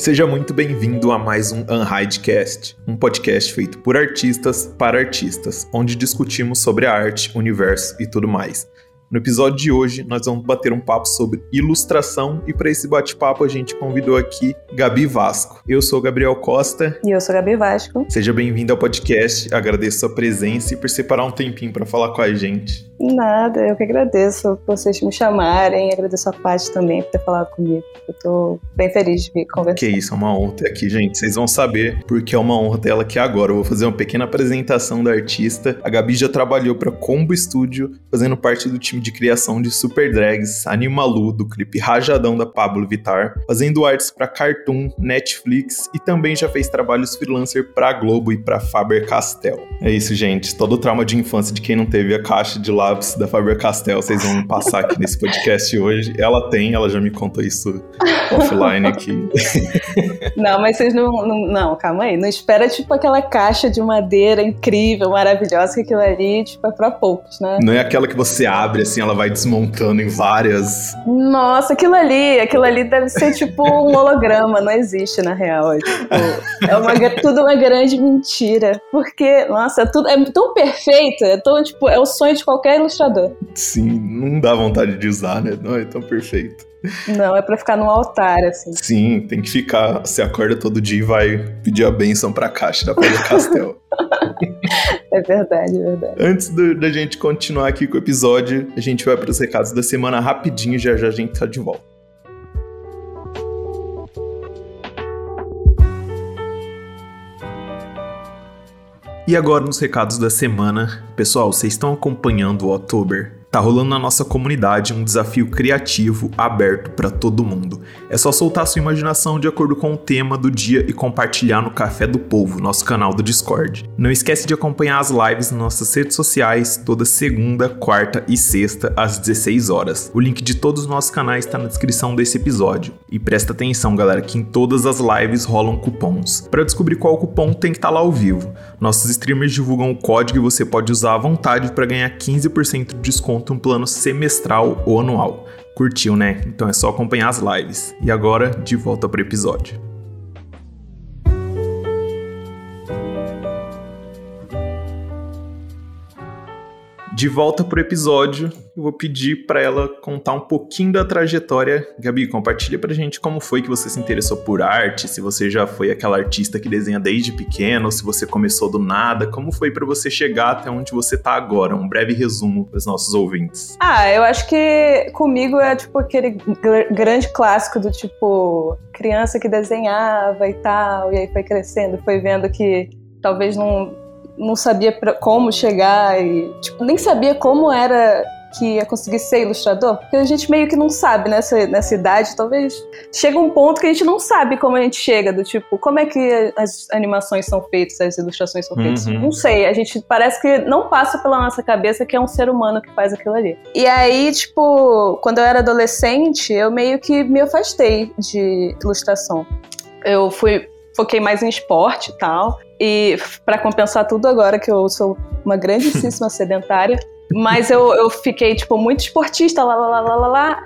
Seja muito bem-vindo a mais um Unhidecast, um podcast feito por artistas para artistas, onde discutimos sobre a arte, universo e tudo mais. No episódio de hoje, nós vamos bater um papo sobre ilustração e para esse bate-papo a gente convidou aqui Gabi Vasco. Eu sou Gabriel Costa. E eu sou Gabi Vasco. Seja bem-vindo ao podcast, agradeço a sua presença e por separar um tempinho para falar com a gente. Nada, eu que agradeço por vocês me chamarem, agradeço a Paty também por ter falado comigo. Eu tô bem feliz de vir conversar. Que isso, é uma honra ter aqui, gente. Vocês vão saber porque é uma honra ter ela aqui agora. Eu vou fazer uma pequena apresentação da artista. A Gabi já trabalhou para Combo Studio, fazendo parte do time de criação de Super Drags, Animalu, do clipe Rajadão da Pablo Vittar, fazendo artes para Cartoon, Netflix e também já fez trabalhos freelancer para Globo e para Faber-Castell. É isso, gente. Todo o trauma de infância de quem não teve a caixa de lápis da Faber-Castell, vocês vão passar aqui nesse podcast hoje. Ela já me contou isso offline aqui. Não, mas vocês não, calma aí. Não espera, tipo, aquela caixa de madeira incrível, maravilhosa, que aquilo ali, tipo, é pra poucos, né? Não é aquela que você abre, assim, ela vai desmontando em várias... Nossa, aquilo ali deve ser, tipo, um holograma, não existe, na real. É, tipo, tudo uma grande mentira. Porque, nossa, tudo é tão perfeito, é o sonho de qualquer ilustrador. Sim, não dá vontade de usar, né? Não é tão perfeito. Não, é pra ficar no altar, assim. Sim, tem que ficar. Você acorda todo dia e vai pedir a bênção pra caixa da Faber-Castell. É verdade. Antes da gente continuar aqui com o episódio, a gente vai para os recados da semana rapidinho, já a gente tá de volta. E agora nos recados da semana, pessoal, vocês estão acompanhando o October? Tá rolando na nossa comunidade um desafio criativo aberto para todo mundo. É só soltar sua imaginação de acordo com o tema do dia e compartilhar no Café do Povo, nosso canal do Discord. Não esquece de acompanhar as lives nas nossas redes sociais toda segunda, quarta e sexta às 16 horas. O link de todos os nossos canais está na descrição desse episódio. E presta atenção, galera, que em todas as lives rolam cupons. Para descobrir qual cupom tem que estar lá ao vivo. Nossos streamers divulgam o código e você pode usar à vontade para ganhar 15% de desconto um plano semestral ou anual. Curtiu, né? Então é só acompanhar as lives. E agora, de volta pro episódio. De volta pro episódio, eu vou pedir para ela contar um pouquinho da trajetória. Gabi, compartilha pra gente como foi que você se interessou por arte, se você já foi aquela artista que desenha desde pequeno, ou se você começou do nada, como foi para você chegar até onde você tá agora? Um breve resumo para os nossos ouvintes. Eu acho que comigo é tipo aquele grande clássico do tipo criança que desenhava e tal, e aí foi crescendo, foi vendo que talvez não sabia como chegar e tipo, nem sabia como era que ia conseguir ser ilustrador, porque a gente meio que não sabe nessa idade, talvez chega um ponto que a gente não sabe como a gente chega, do tipo, como é que as animações são feitas, as ilustrações são feitas, não sei, a gente parece que não passa pela nossa cabeça que é um ser humano que faz aquilo ali. E aí, tipo, quando eu era adolescente, eu meio que me afastei de ilustração. Eu foquei mais em esporte e tal, e pra compensar tudo agora que eu sou uma grandíssima sedentária, mas eu fiquei, tipo, muito esportista, lá,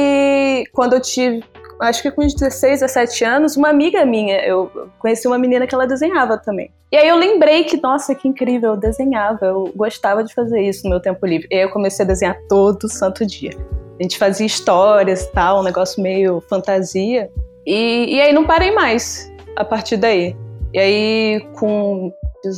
e quando eu tive, acho que com uns 16, 17 anos, uma amiga minha, eu conheci uma menina que ela desenhava também. E aí eu lembrei que, nossa, que incrível, eu desenhava, eu gostava de fazer isso no meu tempo livre. E aí eu comecei a desenhar todo santo dia. A gente fazia histórias e tal, um negócio meio fantasia, e aí não parei mais a partir daí. E aí, com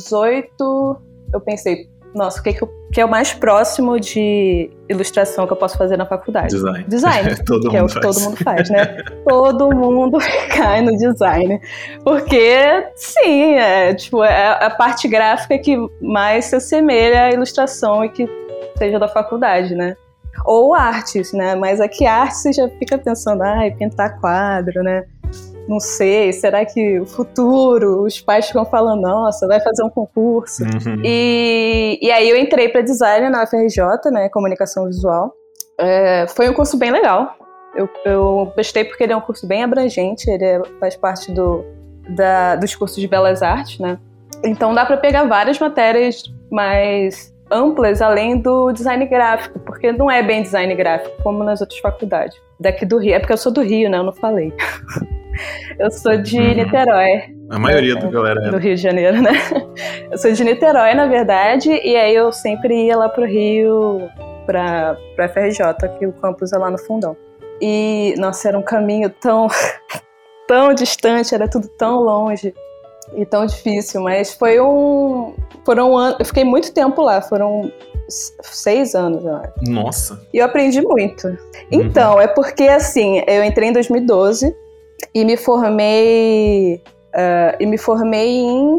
18, eu pensei, nossa, o que é o mais próximo de ilustração que eu posso fazer na faculdade? Design. Que é o que todo mundo faz, né? Todo mundo cai no design. Porque, sim, é a parte gráfica que mais se assemelha à ilustração e que seja da faculdade, né? Ou artes, né? Mas aqui arte você já fica pensando, pintar quadro, né? Não sei, será que o futuro, os pais ficam falando, nossa, vai fazer um concurso. E aí eu entrei para design na UFRJ, né, comunicação visual. Foi um curso bem legal. Eu gostei porque ele é um curso bem abrangente, ele faz parte dos cursos de belas artes, né. Então dá para pegar várias matérias mais amplas além do design gráfico, porque não é bem design gráfico como nas outras faculdades daqui do Rio. É porque eu sou do Rio, né, eu não falei. Eu sou de Niterói. A maioria da galera do Rio de Janeiro, né? Eu sou de Niterói, na verdade, e aí eu sempre ia lá pro Rio pra FRJ, que o campus é lá no Fundão. E, nossa, era um caminho tão distante, era tudo tão longe e tão difícil, mas foram anos, eu fiquei muito tempo lá, foram 6 anos, eu acho. Nossa! E eu aprendi muito. Então, é porque, assim, eu entrei em 2012 e me formei em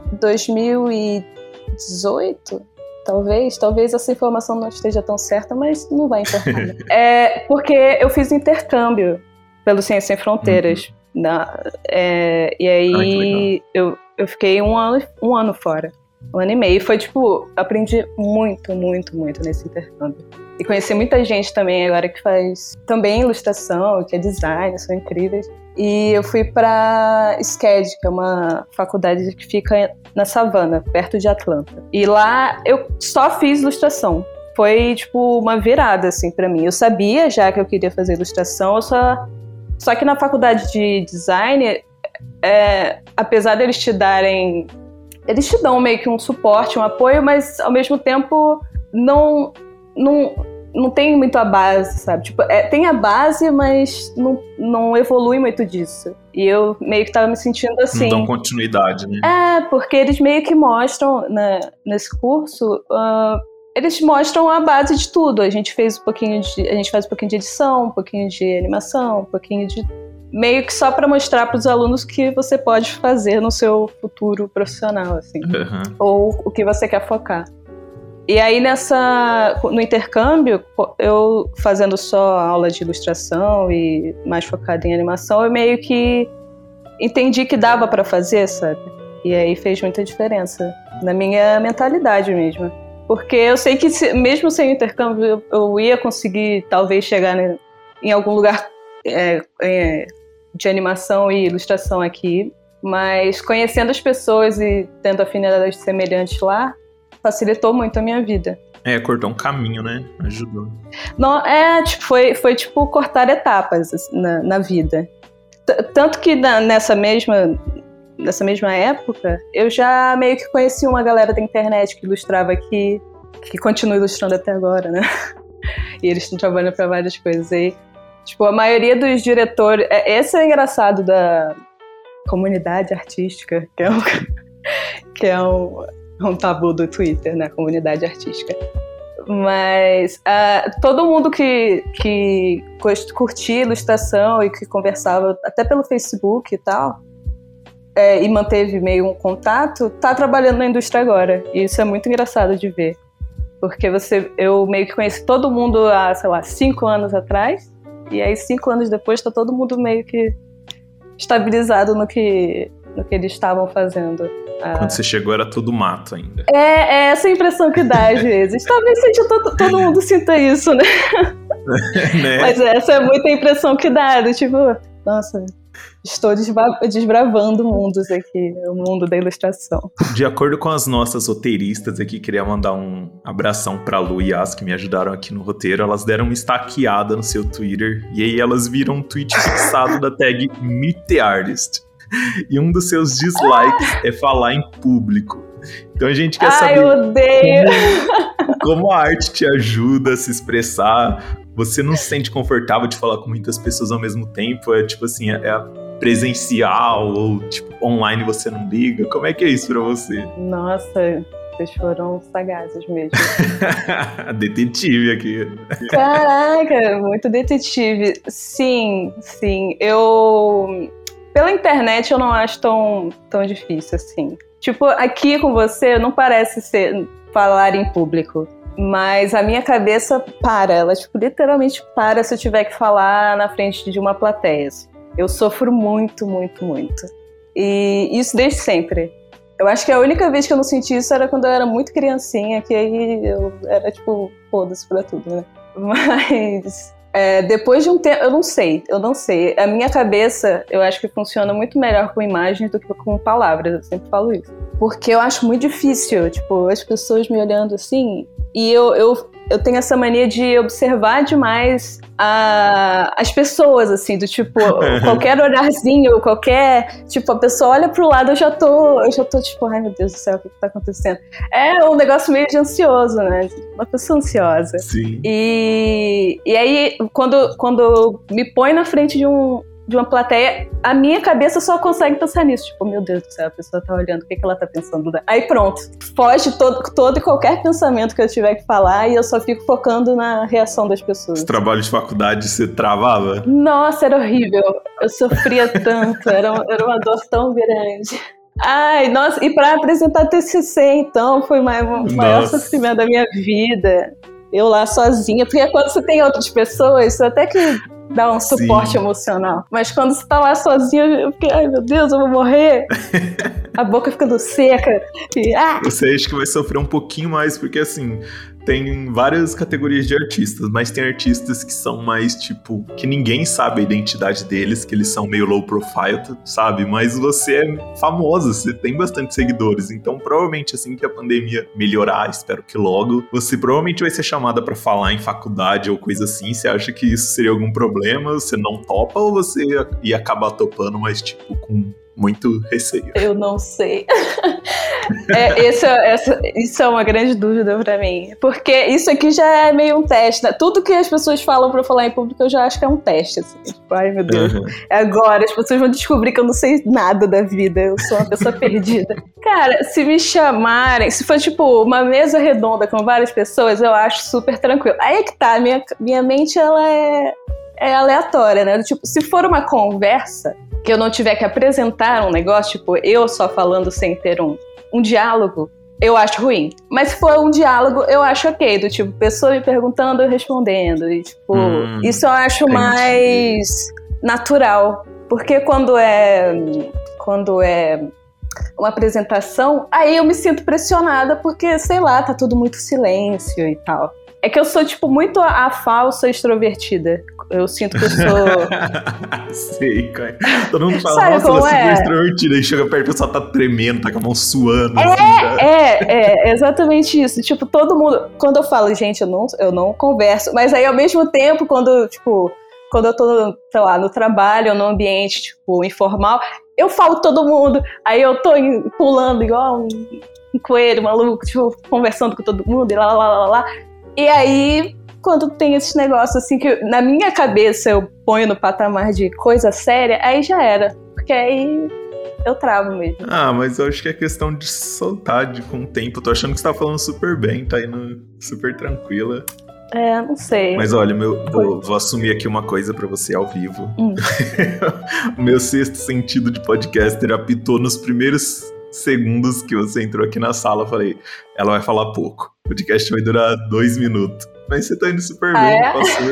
2018, talvez essa informação não esteja tão certa, mas não vai importar. Porque eu fiz intercâmbio pelo Ciências Sem Fronteiras. E aí eu fiquei um ano fora, 1 ano e meio. E foi aprendi muito, muito, muito nesse intercâmbio. E conheci muita gente também agora que faz também ilustração, que é design, são incríveis. E eu fui para SCAD, que é uma faculdade que fica na Savana, perto de Atlanta. E lá eu só fiz ilustração. Foi uma virada assim para mim. Eu sabia já que eu queria fazer ilustração, só que na faculdade de design, apesar deles te darem, eles te dão meio que um suporte, um apoio, mas ao mesmo tempo não tem muito a base, sabe? Tem a base, mas não evolui muito disso. E eu meio que tava me sentindo assim. Não dão continuidade, né? Porque eles meio que mostram, nesse curso, eles mostram a base de tudo. A gente faz um pouquinho de edição, um pouquinho de animação, um pouquinho de... meio que só para mostrar para os alunos o que você pode fazer no seu futuro profissional, assim. Ou o que você quer focar. E aí no intercâmbio, eu fazendo só aula de ilustração e mais focada em animação, eu meio que entendi que dava para fazer, sabe? E aí fez muita diferença na minha mentalidade mesmo. Porque eu sei que mesmo sem o intercâmbio eu ia conseguir talvez chegar em algum lugar de animação e ilustração aqui, mas conhecendo as pessoas e tendo afinidades semelhantes lá, facilitou muito a minha vida. Cortou um caminho, né? Ajudou. Não, foi cortar etapas na vida. Tanto que nessa mesma época, eu já meio que conheci uma galera da internet que ilustrava aqui, que continua ilustrando até agora, né? E eles estão trabalhando para várias coisas aí. A maioria dos diretores... Esse é engraçado da comunidade artística, que é um tabu do Twitter, né? Comunidade artística. Mas todo mundo que curtia ilustração e que conversava até pelo Facebook e tal, e manteve meio um contato, tá trabalhando na indústria agora. E isso é muito engraçado de ver. Porque eu meio que conheci todo mundo há, 5 anos atrás, e aí 5 anos depois tá todo mundo meio que estabilizado no que eles estavam fazendo. Quando você chegou era tudo mato ainda. É essa a impressão que dá às vezes. Talvez todo mundo sinta isso, né? Né? Mas essa é muita impressão que dá. Nossa, estou desbravando mundos aqui. O mundo da ilustração. De acordo com as nossas roteiristas aqui, queria mandar um abração pra Lu e Yas, que me ajudaram aqui no roteiro. Elas deram uma estaqueada no seu Twitter. E aí elas viram um tweet fixado da tag Meet the Artist. E um dos seus dislikes é falar em público. Então a gente quer saber... eu odeio! Como a arte te ajuda a se expressar. Você não se sente confortável de falar com muitas pessoas ao mesmo tempo? É presencial ou online você não liga? Como é que é isso pra você? Nossa, vocês foram sagazes mesmo. Detetive aqui. Caraca, muito detetive. Sim. Pela internet eu não acho tão difícil assim. Aqui com você não parece ser falar em público. Mas a minha cabeça ela literalmente para se eu tiver que falar na frente de uma plateia. Eu sofro muito, muito, muito. E isso desde sempre. Eu acho que a única vez que eu não senti isso era quando eu era muito criancinha, que aí eu era foda-se pra tudo, né? Mas... depois de um tempo, eu não sei. A minha cabeça, eu acho que funciona muito melhor com imagens do que com palavras, eu sempre falo isso. Porque eu acho muito difícil, as pessoas me olhando assim, e eu eu tenho essa mania de observar demais as pessoas, assim, do tipo, qualquer olharzinho, tipo, a pessoa olha pro lado, eu já tô tipo, ai meu Deus do céu, o que tá acontecendo? É um negócio meio de ansioso, né? Uma pessoa ansiosa. Sim. E aí, quando me põe na frente de uma plateia, a minha cabeça só consegue pensar nisso. Tipo, meu Deus do céu, a pessoa tá olhando, o que ela tá pensando? Aí pronto, foge todo e qualquer pensamento que eu tiver que falar e eu só fico focando na reação das pessoas. Os trabalhos de faculdade você travava? Nossa, era horrível. Eu sofria tanto, era uma dor tão grande. Ai, nossa, e pra apresentar TCC, então, foi o maior sofrimento da minha vida. Eu lá sozinha, porque quando você tem outras pessoas, você até que dá um suporte emocional. Mas quando você tá lá sozinho, eu fiquei, ai meu Deus, eu vou morrer. A boca ficando seca. Você acha que vai sofrer um pouquinho mais, porque assim, tem várias categorias de artistas, mas tem artistas que são mais, tipo, que ninguém sabe a identidade deles, que eles são meio low profile, sabe? Mas você é famosa, você tem bastante seguidores, então provavelmente assim que a pandemia melhorar, espero que logo, você provavelmente vai ser chamada pra falar em faculdade ou coisa assim. Você acha que isso seria algum problema? Você não topa ou você ia acabar topando, mas tipo, com muito receio? Eu não sei. Isso é uma grande dúvida pra mim. Porque isso aqui já é meio um teste, né? Tudo que as pessoas falam pra falar em público, eu já acho que é um teste, assim. Tipo, ai meu Deus. Agora as pessoas vão descobrir que eu não sei nada da vida. Eu sou uma pessoa perdida. Cara, se me chamarem, se for tipo uma mesa redonda com várias pessoas, eu acho super tranquilo. Aí é que tá, minha mente, ela é aleatória, né? Tipo, se for uma conversa que eu não tiver que apresentar um negócio, tipo, eu só falando sem ter um diálogo, eu acho ruim. Mas se for um diálogo, eu acho ok. Do tipo, pessoa me perguntando, eu respondendo. E tipo, isso eu acho mais natural. Porque quando é uma apresentação, aí eu me sinto pressionada porque, sei lá, tá tudo muito silêncio e tal. É que eu sou, tipo, muito a falsa extrovertida. Eu sinto que eu sou... Sei, cara. Todo mundo fala, sabe nossa, como ela é super extrovertida. Aí chega perto, o pessoal tá tremendo, tá com a mão suando. É exatamente isso. Tipo, todo mundo... Quando eu falo, gente, eu não converso. Mas aí, ao mesmo tempo, quando eu tô, sei lá, no trabalho ou no ambiente, tipo, informal, eu falo todo mundo. Aí eu tô pulando igual um coelho maluco, tipo, conversando com todo mundo e lá. E aí, quando tem esses negócios assim, que na minha cabeça eu ponho no patamar de coisa séria, aí já era. Porque aí eu travo mesmo. Mas eu acho que é questão de soltar com o tempo. Tô achando que você tá falando super bem, tá indo super tranquila. Não sei. Mas olha, vou assumir aqui uma coisa pra você ao vivo. O meu sexto sentido de podcaster apitou nos primeiros segundos que você entrou aqui na sala. Eu falei, ela vai falar pouco. O podcast vai durar 2 minutos. Mas você tá indo super bem, passou.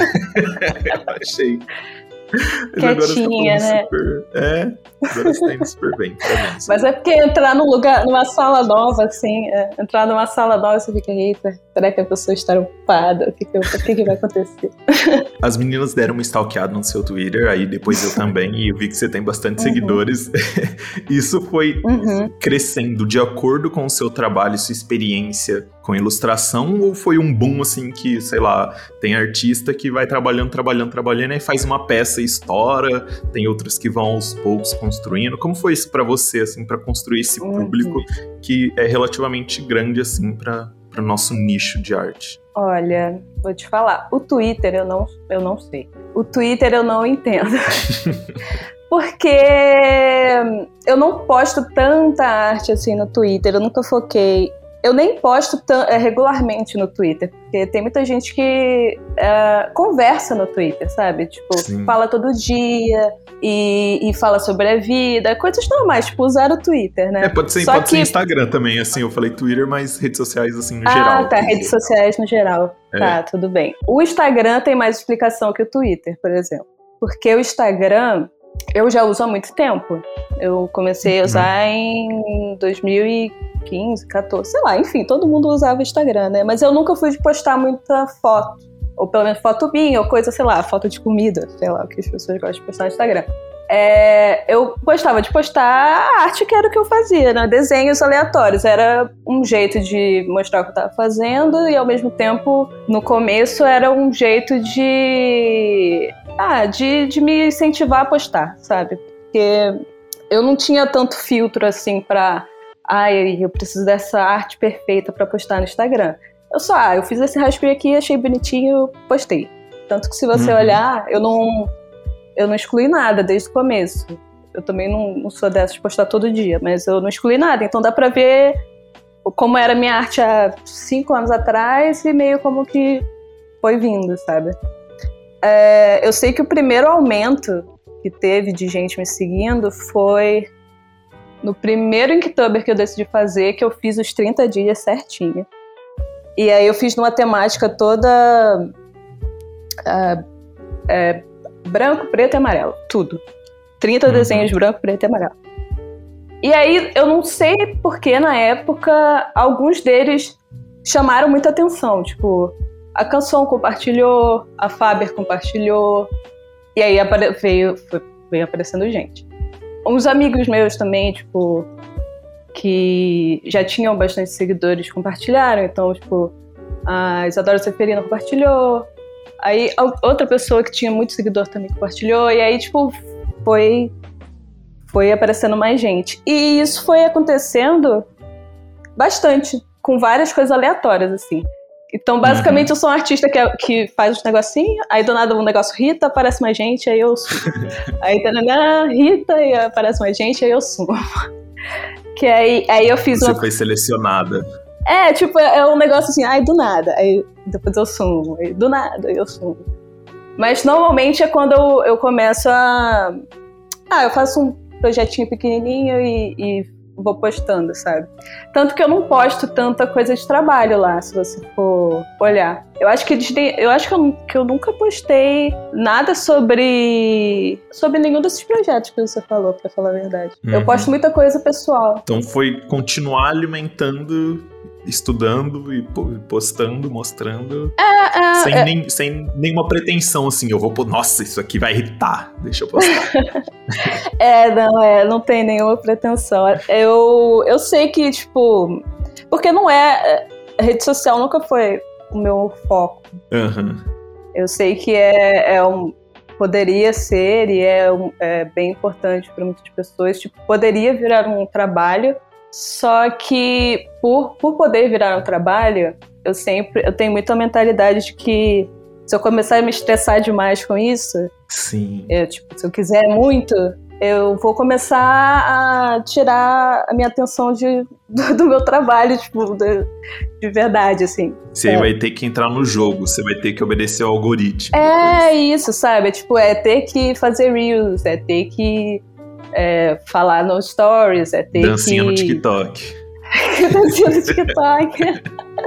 Eu achei. Mas quietinha, né? Agora você tá indo super bem. Parabéns. Mas é porque entrar numa sala nova, assim, você fica, eita, será que a pessoa está ocupada? O que vai acontecer? As meninas deram uma stalkeada no seu Twitter, aí depois eu também, e eu vi que você tem bastante seguidores. Isso foi crescendo de acordo com o seu trabalho e sua experiência com ilustração, ou foi um boom, assim, que, sei lá, tem artista que vai trabalhando, e faz uma peça e estoura, tem outros que vão aos poucos construindo. Como foi isso pra você, assim, pra construir esse público que é relativamente grande, assim, para o nosso nicho de arte? Olha, vou te falar, o Twitter eu não sei. O Twitter eu não entendo. Porque eu não posto tanta arte, assim, no Twitter, eu nunca foquei. Eu nem posto regularmente no Twitter, porque tem muita gente que conversa no Twitter, sabe? Tipo, fala todo dia e fala sobre a vida, coisas normais, tipo, usar o Twitter, né? Pode ser Instagram também, assim, eu falei Twitter, mas redes sociais, assim, no geral. Tá, redes sociais no geral. Tá, tudo bem. O Instagram tem mais explicação que o Twitter, por exemplo. Porque o Instagram, eu já uso há muito tempo. Eu comecei a usar em 2015, 14, sei lá, enfim, todo mundo usava Instagram, né? Mas eu nunca fui de postar muita foto, ou pelo menos foto minha, ou coisa, sei lá, foto de comida, sei lá, o que as pessoas gostam de postar no Instagram. Eu gostava de postar a arte, que era o que eu fazia, né? Desenhos aleatórios. Era um jeito de mostrar o que eu estava fazendo e, ao mesmo tempo, no começo, era um jeito de me incentivar a postar, sabe? Porque eu não tinha tanto filtro, assim, eu preciso dessa arte perfeita para postar no Instagram. Eu fiz esse rascunho aqui, achei bonitinho, postei. Tanto que, se você olhar, eu não excluí nada desde o começo. Eu também não sou dessas de postar todo dia, mas eu não excluí nada. Então dá pra ver como era a minha arte há 5 anos atrás e meio como que foi vindo, sabe? Eu sei que o primeiro aumento que teve de gente me seguindo foi no primeiro Inktober que eu decidi fazer, que eu fiz os 30 dias certinho. E aí eu fiz numa temática toda... branco, preto e amarelo, tudo. 30 desenhos branco, preto e amarelo. E aí, eu não sei porque, na época, alguns deles chamaram muita atenção. Tipo, a Canção compartilhou, a Faber compartilhou, e aí veio aparecendo gente. Uns amigos meus também, tipo, que já tinham bastante seguidores, compartilharam. Então, tipo, a Isadora Seferino compartilhou. Aí outra pessoa que tinha muito seguidor também compartilhou. E aí, tipo, foi aparecendo mais gente. E isso foi acontecendo bastante, com várias coisas aleatórias, assim. Então, basicamente, eu sou um artista que faz uns negocinhos, aí do nada um negócio irrita, aparece mais gente, aí eu sumo. Aí irrita e aparece mais gente, aí eu sumo. Que aí eu fiz Você foi selecionada. Tipo, é um negócio assim, do nada, aí depois eu sumo, aí do nada eu sumo. Mas normalmente é quando eu começo eu faço um projetinho pequenininho e vou postando, sabe? Tanto que eu não posto tanta coisa de trabalho lá, se você for olhar. Eu acho que eu nunca postei nada sobre nenhum desses projetos que você falou, pra falar a verdade. Eu posto muita coisa pessoal. Então foi continuar alimentando, estudando e postando, mostrando, sem nenhuma pretensão, assim, eu vou pôr, nossa, isso aqui vai irritar, deixa eu postar. Não tem nenhuma pretensão. Eu sei que, tipo, porque a rede social nunca foi o meu foco. Eu sei que poderia ser e é bem importante para muitas pessoas, tipo, poderia virar um trabalho. Só que por poder virar um trabalho, eu tenho muita mentalidade de que se eu começar a me estressar demais com isso, sim. Se eu quiser muito, eu vou começar a tirar a minha atenção do meu trabalho, tipo, de verdade, assim. Você vai ter que entrar no jogo, você vai ter que obedecer ao algoritmo. Isso, sabe? Ter que fazer reels, ter que falar no stories, ter dancinha no TikTok. Dancinha no TikTok.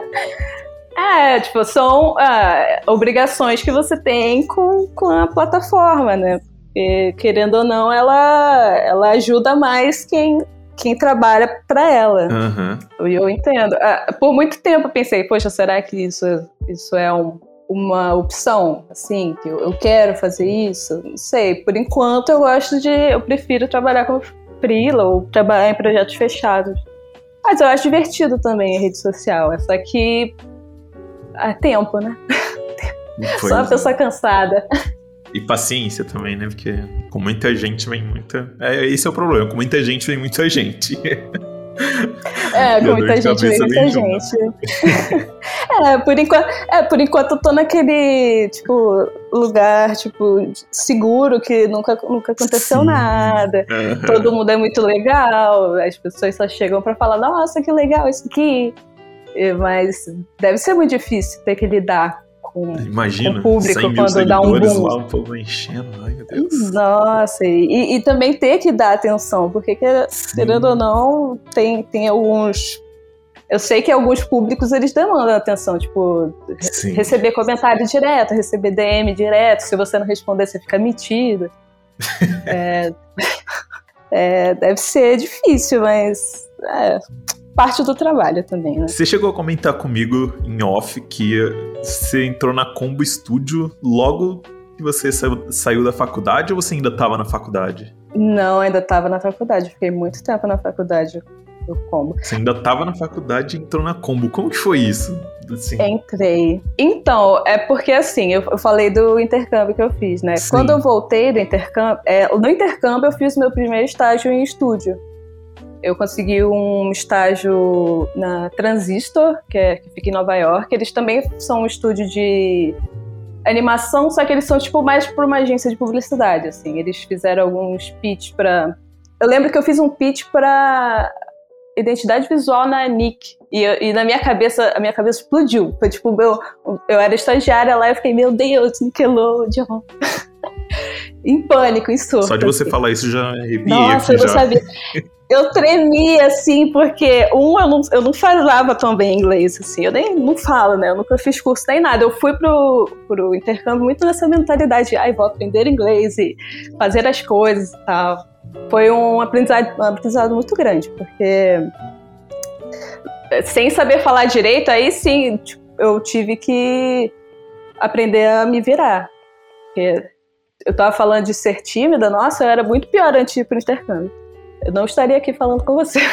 São obrigações que você tem com a plataforma, né? Porque, querendo ou não, ela ajuda mais quem trabalha para ela. Eu entendo. Por muito tempo eu pensei, poxa, será que isso é uma opção, assim, que eu quero fazer isso? Não sei. Por enquanto eu prefiro trabalhar como freela ou trabalhar em projetos fechados. Mas eu acho divertido também a rede social. É só que tempo, né? Só uma pessoa cansada. E paciência também, né? Porque com muita gente vem muita... esse é o problema. Com muita gente vem muita gente. Com muita gente vem muita gente. Por enquanto eu tô naquele, tipo, lugar, tipo, seguro, que nunca aconteceu nada. Todo mundo é muito legal. As pessoas só chegam pra falar, nossa, que legal isso aqui. Mas deve ser muito difícil ter que lidar com o público quando dá um boom. Lá, o povo enchendo, ai meu Deus. Nossa, e também ter que dar atenção, porque querendo ou não, tem alguns... Eu sei que alguns públicos, eles demandam atenção, tipo, receber comentário direto, receber DM direto, se você não responder, você fica metido. Deve ser difícil, mas... parte do trabalho também, né? Você chegou a comentar comigo em off que você entrou na Combo Studio logo que você saiu da faculdade ou você ainda estava na faculdade? Não, ainda estava na faculdade. Fiquei muito tempo na faculdade do Combo. Você ainda estava na faculdade e entrou na Combo. Como que foi isso? Assim. Entrei. Então, é porque assim, eu falei do intercâmbio que eu fiz, né? Sim. Quando eu voltei do intercâmbio, no intercâmbio eu fiz meu primeiro estágio em estúdio. Eu consegui um estágio na Transistor, que fica em Nova York. Eles também são um estúdio de animação, só que eles são tipo mais para uma agência de publicidade, assim. Eles fizeram alguns pitch para... Eu lembro que eu fiz um pitch para identidade visual na Nick. E na minha cabeça, a minha cabeça explodiu. Foi tipo, eu era estagiária lá e eu fiquei, meu Deus, Nickelodeon. Em pânico, em surto. Só de você falar isso já arrepiei. Nossa, eu não sabia. Eu tremia, assim, porque eu não falava tão bem inglês, assim. Eu nem não falo, né? Eu nunca fiz curso nem nada. Eu fui pro intercâmbio muito nessa mentalidade de, vou aprender inglês e fazer as coisas e tal. Foi um aprendizado muito grande, porque sem saber falar direito, aí sim, tipo, eu tive que aprender a me virar. Porque eu tava falando de ser tímida, nossa, eu era muito pior antes de ir pro intercâmbio. Eu não estaria aqui falando com você.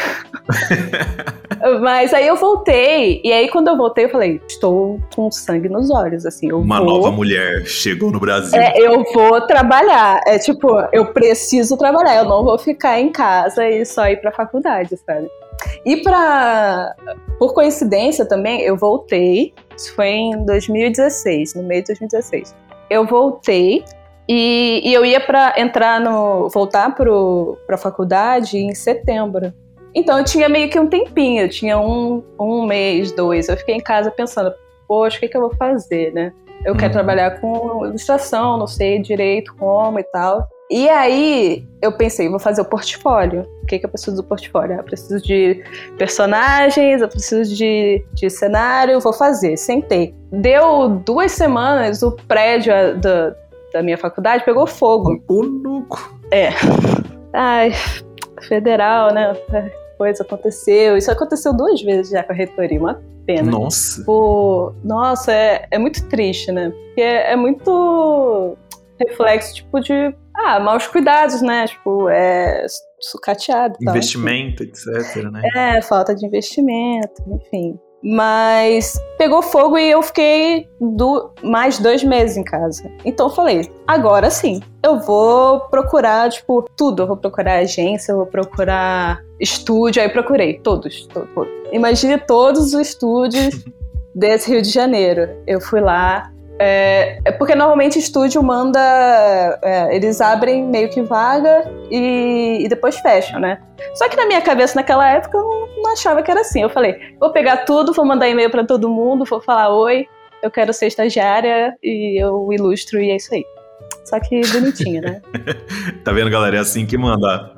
Mas aí eu voltei, e aí quando eu voltei eu falei, estou com sangue nos olhos, assim. Uma nova mulher chegou no Brasil. Eu vou trabalhar, eu preciso trabalhar, eu não vou ficar em casa e só ir pra faculdade, sabe? E por coincidência também, eu voltei, isso foi em 2016, no meio de 2016. Eu voltei, e eu ia voltar pra faculdade em setembro. Então eu tinha meio que um tempinho, eu tinha um mês, 2. Eu fiquei em casa pensando, poxa, o que eu vou fazer, né? Eu quero trabalhar com ilustração, não sei direito como e tal. E aí eu pensei, vou fazer o portfólio. O que eu preciso do portfólio? Eu preciso de personagens, eu preciso de cenário, vou fazer. Sentei. Deu 2 semanas, o prédio da minha faculdade pegou fogo. Ô, louco! Ai, federal, né? Coisa aconteceu. Isso aconteceu 2 vezes já com a reitoria, uma pena. Nossa! Nossa, é muito triste, né? Porque é muito reflexo, tipo, de maus cuidados, né? Tipo, sucateado. Investimento, tal, etc, né? Falta de investimento, enfim. Mas pegou fogo e eu fiquei mais 2 meses em casa. Então eu falei, agora sim, eu vou procurar, tipo, tudo. Eu vou procurar agência, eu vou procurar estúdio. Aí procurei todos. Imagine todos os estúdios desse Rio de Janeiro. Eu fui lá. Porque normalmente estúdio manda... eles abrem meio que vaga e depois fecham, né? Só que na minha cabeça, naquela época, eu não achava que era assim. Eu falei, vou pegar tudo, vou mandar e-mail pra todo mundo, vou falar, oi, eu quero ser estagiária e eu ilustro e é isso aí. Só que bonitinho, né? Tá vendo, galera? É assim que manda.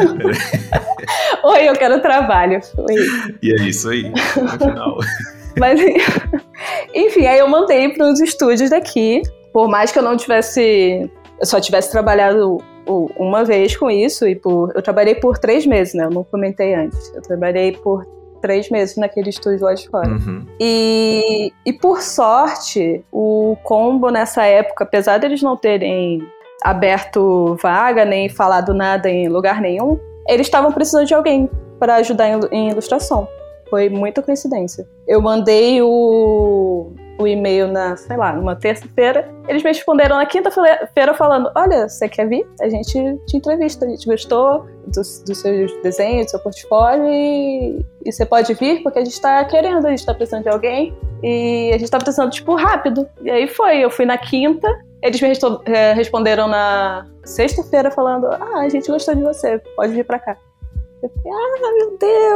Oi, eu quero trabalho. Oi. E é isso aí, no final. Mas, enfim, aí eu mandei para os estúdios daqui. Por mais que eu só tivesse trabalhado uma vez com isso, eu trabalhei por 3 meses, né? Eu não comentei antes. Eu trabalhei por 3 meses naquele estúdio lá de fora. Uhum. E por sorte, o Combo nessa época, apesar deles não terem aberto vaga, nem falado nada em lugar nenhum, eles estavam precisando de alguém para ajudar em ilustração. Foi muita coincidência. Eu mandei o e-mail numa terça-feira. Eles me responderam na quinta-feira falando, olha, você quer vir? A gente te entrevista. A gente gostou dos seus desenhos, do seu portfólio e você pode vir porque a gente tá querendo, a gente tá precisando de alguém e a gente tá precisando, tipo, rápido. E aí eu fui na quinta, eles me responderam na sexta-feira falando, a gente gostou de você, pode vir pra cá. Eu fiquei, meu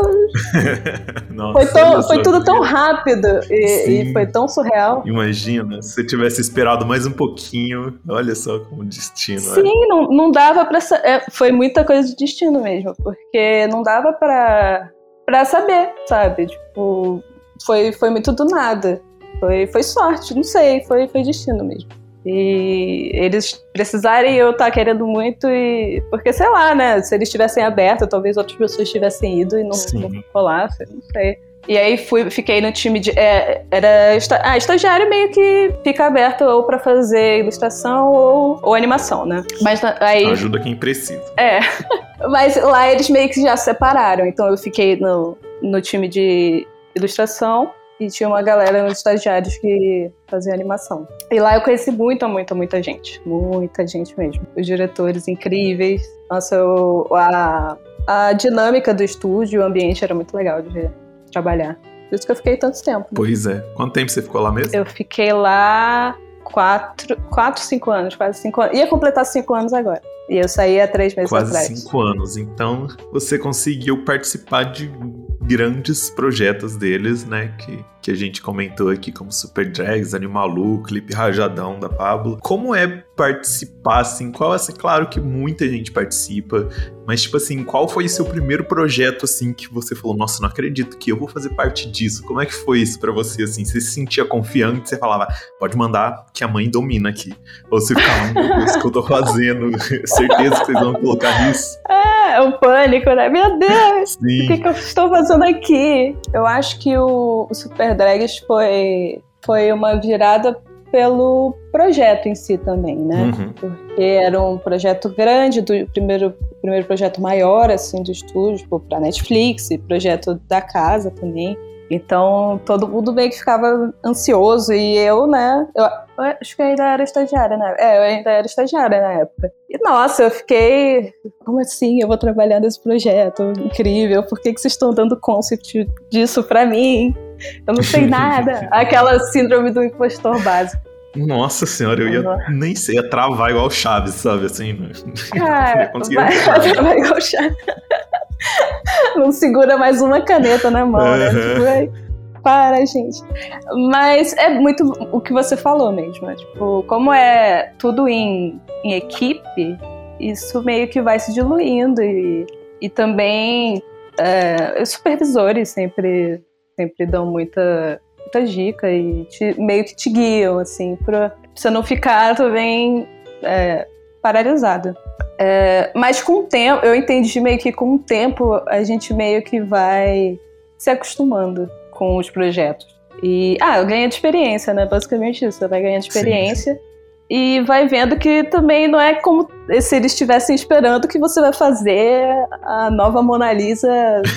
Deus! Nossa, foi tudo tão rápido e foi tão surreal. Imagina, se você tivesse esperado mais um pouquinho, olha só como destino. Sim, não dava pra... foi muita coisa de destino mesmo, porque não dava pra saber, sabe? Tipo, foi muito do nada. Foi sorte, não sei, foi destino mesmo. E eles precisarem, eu estar querendo muito, porque sei lá, né? Se eles tivessem aberto, talvez outras pessoas tivessem ido e não rolasse, não sei. E aí fiquei no time de... estagiário meio que fica aberto ou pra fazer ilustração ou animação, né? Mas aí... Ajuda quem precisa. Mas lá eles meio que já separaram. Então eu fiquei no time de ilustração e tinha uma galera nos estagiários que fazia animação. E lá eu conheci muita gente. Muita gente mesmo. Os diretores incríveis. Nossa, a dinâmica do estúdio, o ambiente era muito legal de trabalhar. Por isso que eu fiquei tanto tempo. Pois é. Quanto tempo você ficou lá mesmo? Eu fiquei lá 5 anos, quase 5 anos. Ia completar 5 anos agora. E eu saí há 3 meses atrás. Quase 5 anos. Então, você conseguiu participar de grandes projetos deles, né? Que a gente comentou aqui, como Super Drags, Animalu, Clipe Rajadão da Pablo. Como é participar, assim? Claro que muita gente participa, mas, tipo assim, qual foi o seu primeiro projeto, assim, que você falou, nossa, não acredito que eu vou fazer parte disso? Como é que foi isso pra você, assim? Você se sentia confiante? Você falava, pode mandar que a mãe domina aqui. Ou você ficava, meu Deus, o que eu tô fazendo? Certeza que vocês vão colocar nisso. É um pânico, né? Meu Deus! Sim. O que eu estou fazendo aqui? Eu acho que o Super Drags foi uma virada pelo projeto em si também, né? Uhum. Porque era um projeto grande, primeiro projeto maior, assim, do estúdio, tipo, pra Netflix, projeto da casa também. Então, todo mundo meio que ficava ansioso e eu, né? Eu acho que eu ainda era estagiária, né? Eu ainda era estagiária na época. E, nossa, eu fiquei... Como assim? Eu vou trabalhar nesse projeto incrível. Por que vocês estão dando concept disso pra mim? Eu não sei nada. Aquela síndrome do impostor básico. Nossa senhora, eu ia travar igual o Chaves, sabe? Assim, vai travar igual o Chaves. Não segura mais uma caneta na mão, né? Tipo, para, gente. Mas é muito o que você falou mesmo, né? Tipo, como é tudo em equipe, isso meio que vai se diluindo e também os supervisores sempre dão muita dica e meio que te guiam, assim, pra você não ficar também paralisado. Mas com o tempo, eu entendi meio que com o tempo a gente meio que vai se acostumando com os projetos. E, ganha de experiência, né? Basicamente isso, você vai ganhando experiência. Sim. E vai vendo que também não é como se eles estivessem esperando que você vai fazer a nova Mona Lisa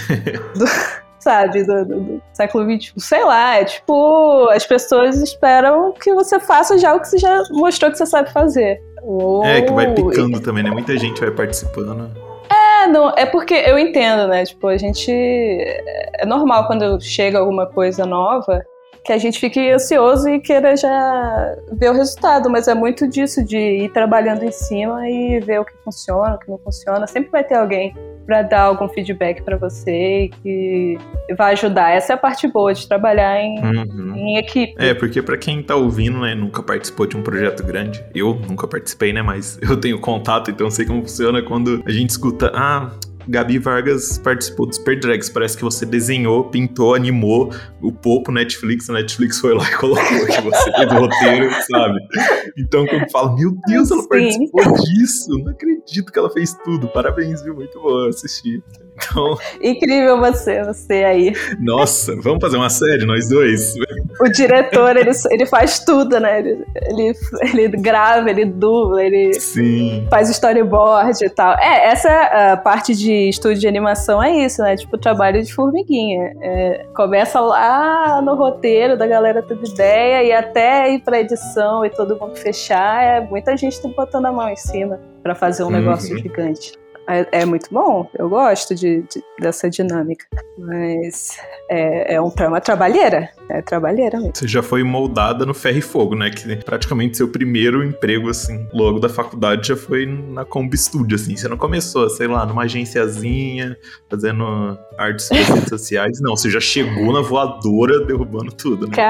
do século XXI. Sei lá, é tipo, as pessoas esperam que você faça já o que você já mostrou que você sabe fazer. Que vai picando também, né? Muita gente vai participando. Não, é porque eu entendo, né? Tipo, a gente... É normal quando chega alguma coisa nova que a gente fique ansioso e queira já ver o resultado, mas é muito disso, de ir trabalhando em cima e ver o que funciona, o que não funciona. Sempre vai ter alguém para dar algum feedback para você e que vai ajudar. Essa é a parte boa de trabalhar em equipe. Porque para quem tá ouvindo, né, nunca participou de um projeto grande, eu nunca participei, né, mas eu tenho contato, então eu sei como funciona quando a gente escuta, Gabi Vargas participou do Super Drags, parece que você desenhou, pintou, animou o Popo Netflix, a Netflix foi lá e colocou que você fez o roteiro, sabe? Então quando fala, meu Deus, ela participou disso, não acredito que ela fez tudo, parabéns, viu? Muito bom assistir. Então... Incrível você aí. Nossa, vamos fazer uma série, nós dois? O diretor, ele faz tudo, né? Ele grava, ele dubla, ele faz storyboard e tal. Essa parte de estúdio de animação é isso, né? Tipo, trabalho de formiguinha. Começa lá no roteiro da galera ter ideia e até ir pra edição e todo mundo fechar, muita gente tem botando a mão em cima pra fazer um negócio gigante. É muito bom, eu gosto dessa dinâmica, mas é uma trabalheira, mesmo. Você já foi moldada no ferro e fogo, né, que praticamente seu primeiro emprego, assim, logo da faculdade já foi na Combi Studio, assim, você não começou, sei lá, numa agenciazinha, fazendo artes nas redes sociais, não, você já chegou na voadora derrubando tudo, né?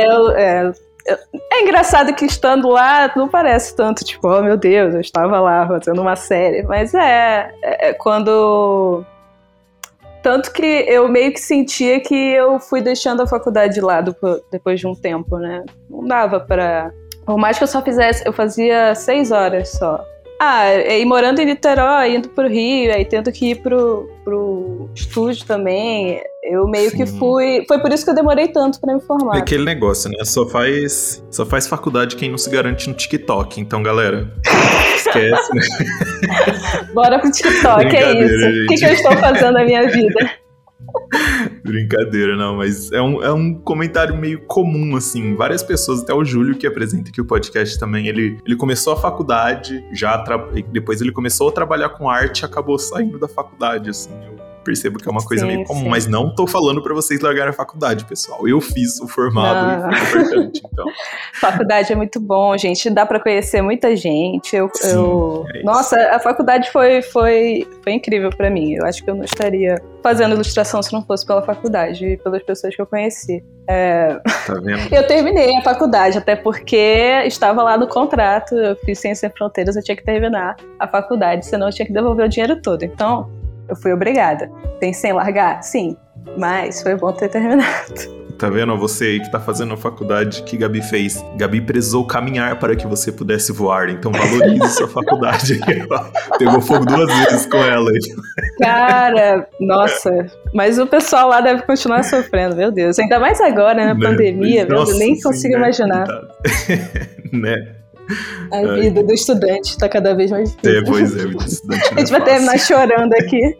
É engraçado que estando lá não parece tanto, tipo, oh meu Deus, eu estava lá fazendo uma série, mas quando... Tanto que eu meio que sentia que eu fui deixando a faculdade de lado depois de um tempo, né? Não dava pra... Por mais que eu só fizesse, eu fazia 6 horas só. E morando em Niterói, indo pro Rio, aí tendo que ir pro estúdio também, Eu meio que fui... Foi por isso que eu demorei tanto pra me formar. É aquele negócio, né? Só faz faculdade quem não se garante no TikTok. Então, galera, esquece, né? Bora pro TikTok, é isso. Gente. O que eu estou fazendo na minha vida? Brincadeira, não, mas é um comentário meio comum, assim. Várias pessoas, até o Júlio, que apresenta aqui o podcast também, ele começou a faculdade, depois ele começou a trabalhar com arte e acabou saindo da faculdade, assim. Eu percebo que é uma coisa meio comum, mas não tô falando pra vocês largarem a faculdade, pessoal. Eu fiz o formado e foi importante, então. Faculdade é muito bom, gente. Dá pra conhecer muita gente. Nossa, a faculdade foi incrível pra mim. Eu acho que eu não estaria fazendo ilustração se não fosse pela faculdade e pelas pessoas que eu conheci. Tá vendo? Eu terminei a faculdade, até porque estava lá no contrato. Eu fiz Ciência Sem Fronteiras, eu tinha que terminar a faculdade, senão eu tinha que devolver o dinheiro todo. Então, eu fui obrigada. Pensei em largar? Sim. Mas foi bom ter terminado. Tá vendo? Você aí que tá fazendo a faculdade que Gabi fez. Gabi precisou caminhar para que você pudesse voar. Então valorize sua faculdade aí, ó. Pegou fogo 2 vezes com ela aí. Cara, nossa. Mas o pessoal lá deve continuar sofrendo, meu Deus. Ainda mais agora, na pandemia, nossa, eu nem consigo imaginar. Né? A vida do estudante tá cada vez mais difícil. Pois é, o estudante a gente vai terminar chorando aqui.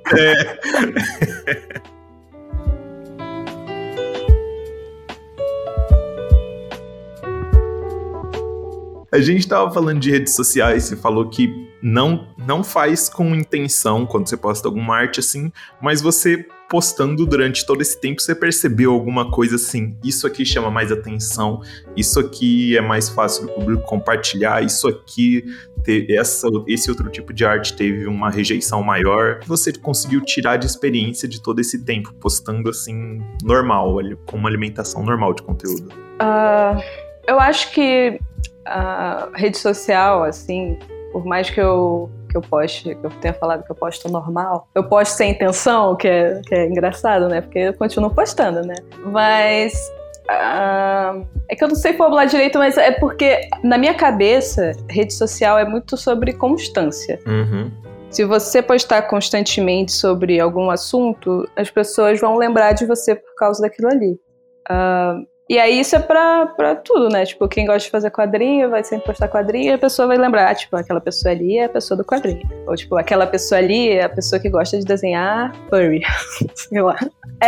A gente tava falando de redes sociais, você falou que não faz com intenção quando você posta alguma arte assim, mas você postando durante todo esse tempo, você percebeu alguma coisa assim, isso aqui chama mais atenção, isso aqui é mais fácil do público compartilhar, isso aqui, esse outro tipo de arte teve uma rejeição maior. Você conseguiu tirar de experiência de todo esse tempo, postando assim, normal, com uma alimentação normal de conteúdo? Eu acho que a rede social, assim, por mais que eu poste, que eu tenha falado que eu posto normal, eu posto sem intenção, que é engraçado, né? Porque eu continuo postando, né? Mas é que eu não sei formular direito, mas é porque na minha cabeça, rede social é muito sobre constância. Uhum. Se você postar constantemente sobre algum assunto, as pessoas vão lembrar de você por causa daquilo ali. E aí isso é pra tudo, né? Tipo, quem gosta de fazer quadrinho vai sempre postar quadrinho e a pessoa vai lembrar, tipo, aquela pessoa ali é a pessoa do quadrinho. Ou, tipo, aquela pessoa ali é a pessoa que gosta de desenhar furry. Sei lá.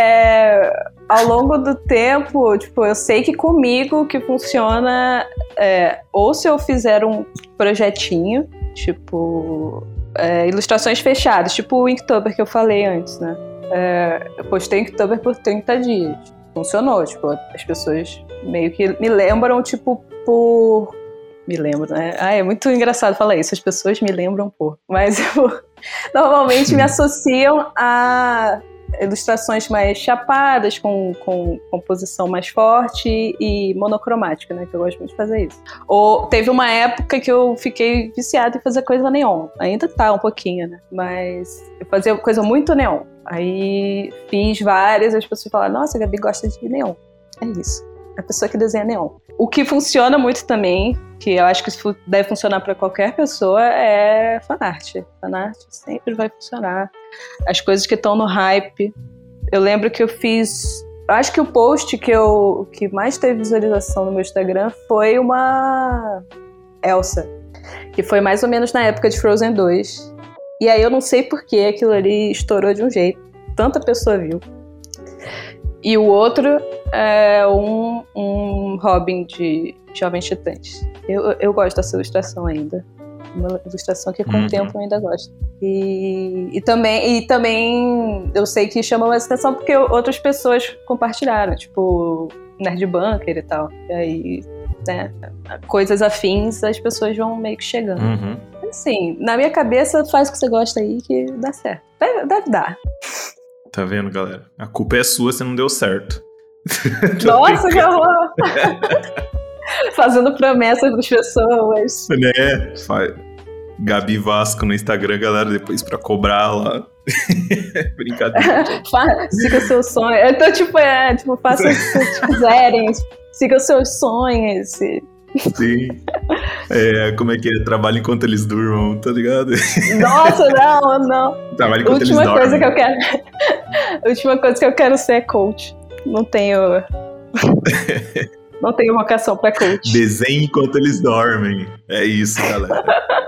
Ao longo do tempo, tipo, eu sei que comigo que funciona ou se eu fizer um projetinho, tipo, ilustrações fechadas, tipo o Inktober que eu falei antes, né? Eu postei Inktober por 30 dias. Funcionou, tipo, as pessoas meio que me lembram, tipo, por... Me lembro, né? É muito engraçado falar isso, as pessoas me lembram por... Mas normalmente me associam a ilustrações mais chapadas, com composição mais forte e monocromática, né? Que eu gosto muito de fazer isso. Ou teve uma época que eu fiquei viciada em fazer coisa neon. Ainda tá um pouquinho, né? Mas eu fazia coisa muito neon. Aí fiz várias, as pessoas falaram, nossa, a Gabi gosta de neon. É isso. É a pessoa que desenha neon. O que funciona muito também, que eu acho que deve funcionar para qualquer pessoa, é fanart. Fanart sempre vai funcionar. As coisas que estão no hype. Eu lembro que eu fiz... Acho que o post que mais teve visualização no meu Instagram foi uma Elsa. Que foi mais ou menos na época de Frozen 2. E aí eu não sei por que aquilo ali estourou de um jeito. Tanta pessoa viu. E o outro é um Robin de Jovens Titãs. Eu gosto dessa ilustração ainda. Uma ilustração que com o tempo eu ainda gosto. E também eu sei que chamou mais atenção porque outras pessoas compartilharam. Tipo, Nerd Bunker e tal. E aí, né, coisas afins, as pessoas vão meio que chegando. Uhum. Assim, na minha cabeça, faz o que você gosta aí que dá certo. Deve dar. Tá vendo, galera? A culpa é sua se não deu certo. Nossa, que horror! Fazendo promessas das pessoas. Né? Gabi Vasco no Instagram, galera, depois pra cobrar lá. Brincadeira. Siga o seu sonho. Então, tipo, faça o que vocês quiserem. Siga os seus sonhos. Sim. Como é que é? Trabalha enquanto eles durmam, tá ligado? Nossa, não. Trabalha enquanto eles Última dormem. coisa que eu quero. A última coisa que eu quero ser é coach. Não tenho vocação pra coach. Desenhe enquanto eles dormem. É isso, galera.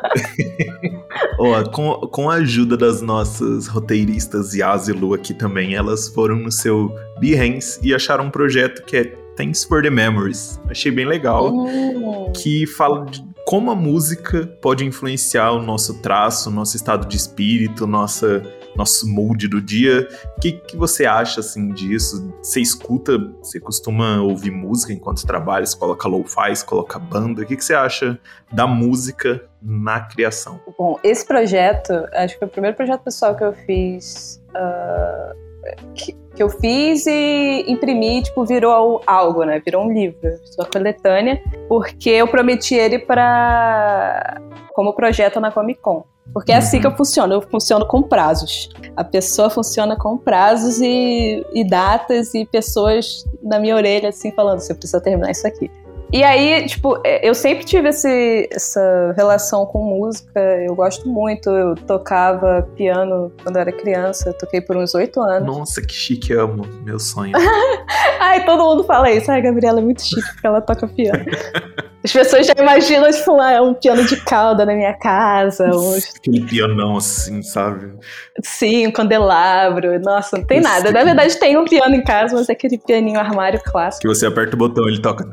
Ó, com a ajuda das nossas roteiristas Yas e Lu aqui também, elas foram no seu Behance e acharam um projeto que é Thanks for the Memories. Achei bem legal. Que fala de como a música pode influenciar o nosso traço, o nosso estado de espírito, nosso mood do dia. O que você acha, assim, disso? Você costuma ouvir música enquanto trabalha? Você coloca lo-fi, você coloca banda? O que você acha da música na criação? Bom, esse projeto, acho que foi o primeiro projeto pessoal que eu fiz... que eu fiz e imprimi, tipo, virou algo, né? Virou um livro, uma coletânea, porque eu prometi ele como projeto na Comic Con. Porque é assim que eu funciono com prazos. A pessoa funciona com prazos e datas e pessoas na minha orelha, assim, falando, você precisa terminar isso aqui. E aí, tipo, eu sempre tive essa relação com música, eu gosto muito, eu tocava piano quando eu era criança, eu toquei por uns 8 anos. Nossa, que chique, amo, meu sonho. Ai, todo mundo fala isso, ai, Gabriela é muito chique porque ela toca piano. As pessoas já imaginam, tipo, um piano de cauda na minha casa. Aquele pianão assim, sabe? Sim, um candelabro. Nossa, não tem nada. Na verdade, tem um piano em casa, mas é aquele pianinho armário clássico. Que você aperta o botão, ele toca...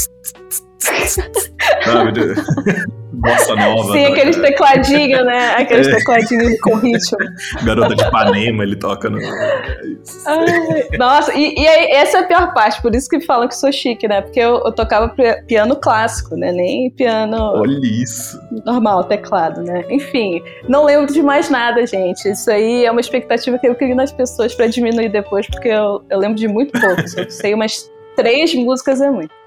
Sabe? Bossa nova. Sim, aqueles tecladinhos, né? Aqueles tecladinhos com ritmo. Garota de Ipanema, ele toca no... Ai, nossa, e aí, essa é a pior parte, por isso que falam que sou chique, né? Porque eu tocava piano clássico, né? Nem piano... Olha isso. Normal, teclado, né? Enfim, não lembro de mais nada, gente. Isso aí é uma expectativa que eu crio nas pessoas pra diminuir depois, porque eu lembro de muito pouco. Se eu sei umas 3 músicas é muito.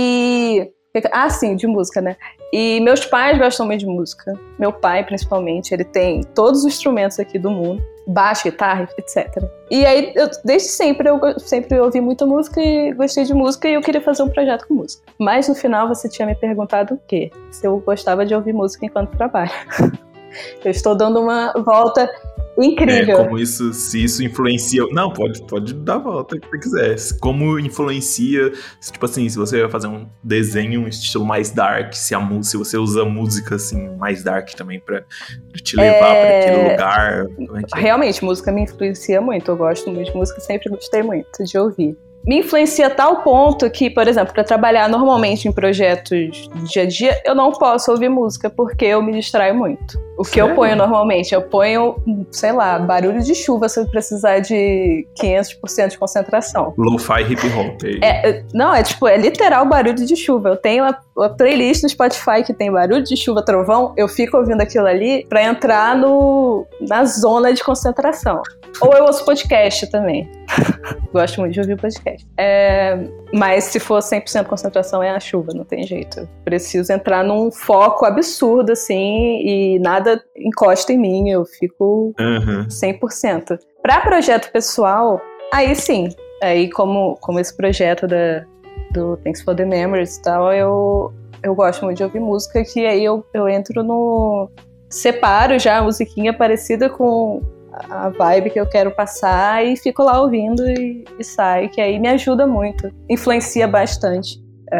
Sim, de música, né? E meus pais gostam muito de música. Meu pai, principalmente, ele tem todos os instrumentos aqui do mundo. Baixo, guitarra, etc. E aí, desde sempre, eu sempre ouvi muita música e gostei de música e eu queria fazer um projeto com música. Mas no final você tinha me perguntado o quê? Se eu gostava de ouvir música enquanto trabalho. Eu estou dando uma volta incrível. Como se isso influencia... Não, pode dar a volta que você quiser. Como influencia... Tipo assim, se você vai fazer um desenho, um estilo mais dark, se você usa música, assim, mais dark também pra te levar pra aquele lugar. Realmente, música me influencia muito. Eu gosto muito de música, sempre gostei muito de ouvir. Me influencia a tal ponto que, por exemplo, para trabalhar normalmente em projetos do dia a dia, eu não posso ouvir música porque eu me distraio muito. O que eu ponho normalmente? Eu ponho, sei lá, barulho de chuva se eu precisar de 500% de concentração. Lo-fi hip hop. É literal barulho de chuva. Eu tenho a playlist no Spotify que tem barulho de chuva, trovão, eu fico ouvindo aquilo ali pra entrar na zona de concentração. Ou eu ouço podcast também. Gosto muito de ouvir podcast. Mas se for 100% concentração é a chuva, não tem jeito. Eu preciso entrar num foco absurdo, assim, e nada encosta em mim, eu fico 100%. Pra projeto pessoal, aí sim. Aí como esse projeto do Thanks for the Memories e tal, eu gosto muito de ouvir música, que aí eu entro separo já a musiquinha parecida com a vibe que eu quero passar e fico lá ouvindo e sai, que aí me ajuda muito, influencia bastante.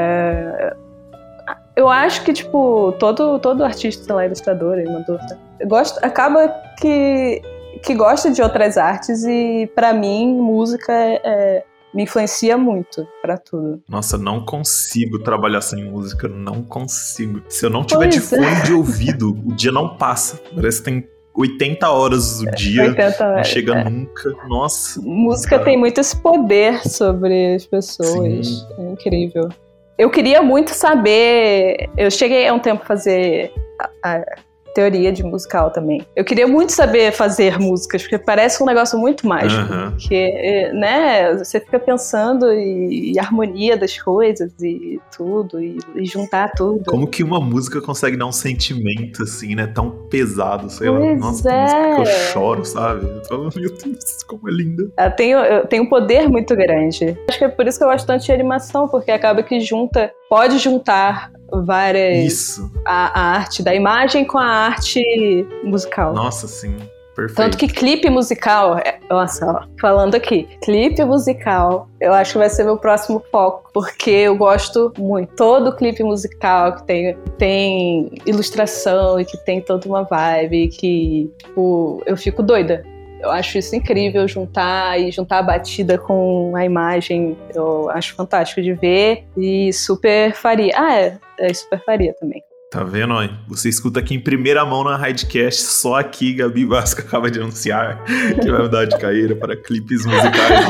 Eu acho que, tipo, todo artista, sei lá, ilustrador, acaba que gosta de outras artes e, pra mim, música me influencia muito pra tudo. Nossa, não consigo trabalhar sem música, não consigo. Se eu não tiver de fone de ouvido, o dia não passa. Parece que tem 80 horas do dia, 80 horas, não chega nunca. Nossa. Música tem muito esse poder sobre as pessoas. Sim. É incrível. Eu queria muito saber... Eu cheguei há um tempo a fazer a teoria de musical também. Eu queria muito saber fazer músicas, porque parece um negócio muito mágico. Porque, né, você fica pensando e harmonia das coisas e tudo, e juntar tudo. Como que uma música consegue dar um sentimento, assim, né, tão pesado, sei lá. Nossa, tem música que eu choro, sabe? Eu falo, meu Deus, como é linda. Eu tenho um poder muito grande. Acho que é por isso que eu gosto tanto de animação, porque acaba que pode juntar várias... Isso. A arte da imagem com a arte musical. Nossa, sim. Perfeito. Tanto que clipe musical, nossa, ó, falando aqui, clipe musical, eu acho que vai ser meu próximo foco, porque eu gosto muito. Todo clipe musical que tem ilustração e que tem toda uma vibe, que tipo, eu fico doida. Eu acho isso incrível, juntar a batida com a imagem, eu acho fantástico de ver e super faria. Super faria também. Tá vendo, ó? Você escuta aqui em primeira mão na Ridecast, só aqui Gabi Vasco acaba de anunciar que vai mudar de carreira para clipes musicais.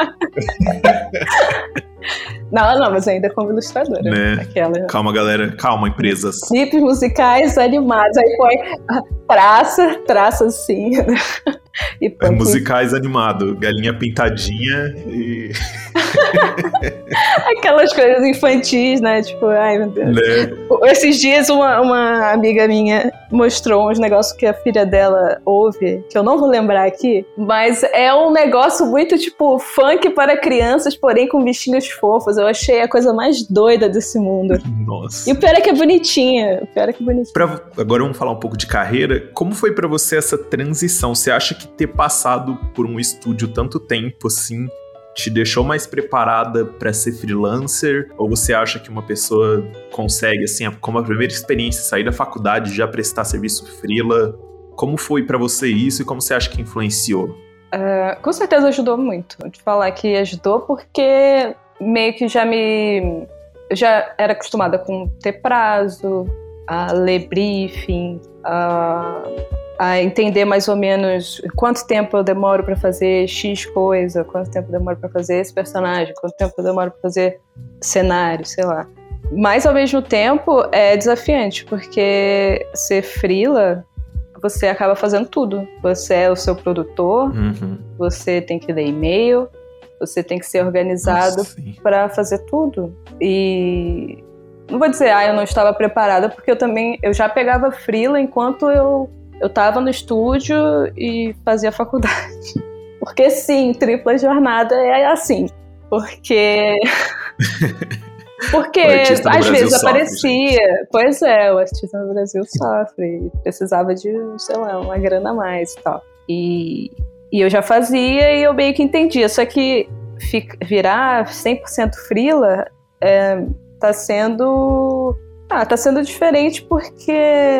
Não, mas ainda como ilustradora. Né? Aquela... Calma, galera. Calma, empresas. Clipes musicais animados. Aí põe traça assim. E musicais animado. Galinha pintadinha e... Aquelas coisas infantis, né? Tipo, ai meu Deus. Né? Esses dias uma amiga minha mostrou uns negócios que a filha dela ouve, que eu não vou lembrar aqui, mas é um negócio muito tipo funk para crianças, porém com bichinhos fofos. Eu achei a coisa mais doida desse mundo. Nossa. E o pior é que é bonitinha. Agora vamos falar um pouco de carreira. Como foi pra você essa transição? Você acha que ter passado por um estúdio tanto tempo assim te deixou mais preparada para ser freelancer? Ou você acha que uma pessoa consegue, assim, como a primeira experiência, sair da faculdade e já prestar serviço freela? Como foi para você isso e como você acha que influenciou? Com certeza ajudou muito. Vou te falar que ajudou porque meio que eu já era acostumada com ter prazo, a ler briefing, a entender mais ou menos quanto tempo eu demoro para fazer X coisa, quanto tempo eu demoro para fazer esse personagem, quanto tempo eu demoro para fazer cenário, sei lá. Mas, ao mesmo tempo, é desafiante, porque ser freela, você acaba fazendo tudo. Você é o seu produtor, você tem que ler e-mail, você tem que ser organizado para fazer tudo. E não vou dizer, eu não estava preparada, porque eu já pegava freela enquanto eu tava no estúdio e fazia faculdade. Porque sim, tripla jornada é assim. Porque às vezes aparecia. Gente. Pois é, o artista no Brasil sofre. Precisava de, sei lá, uma grana a mais e tal. E eu já fazia e eu meio que entendia. Só que virar 100% freela tá sendo diferente porque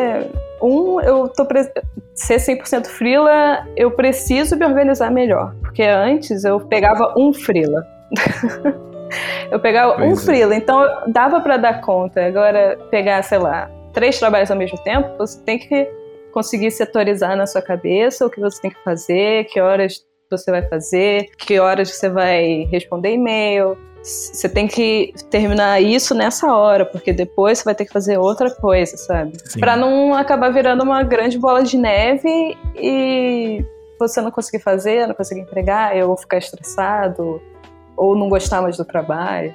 ser 100% freela, eu preciso me organizar melhor. Porque antes eu pegava um freela. Eu pegava um freela, então dava pra dar conta. Agora, pegar, sei lá, 3 trabalhos ao mesmo tempo, você tem que conseguir setorizar na sua cabeça o que você tem que fazer, que horas você vai fazer, que horas você vai responder e-mail. Você tem que terminar isso nessa hora, porque depois você vai ter que fazer outra coisa, sabe? Sim. Pra não acabar virando uma grande bola de neve e você não conseguir fazer, não conseguir entregar, ou ficar estressado, ou não gostar mais do trabalho.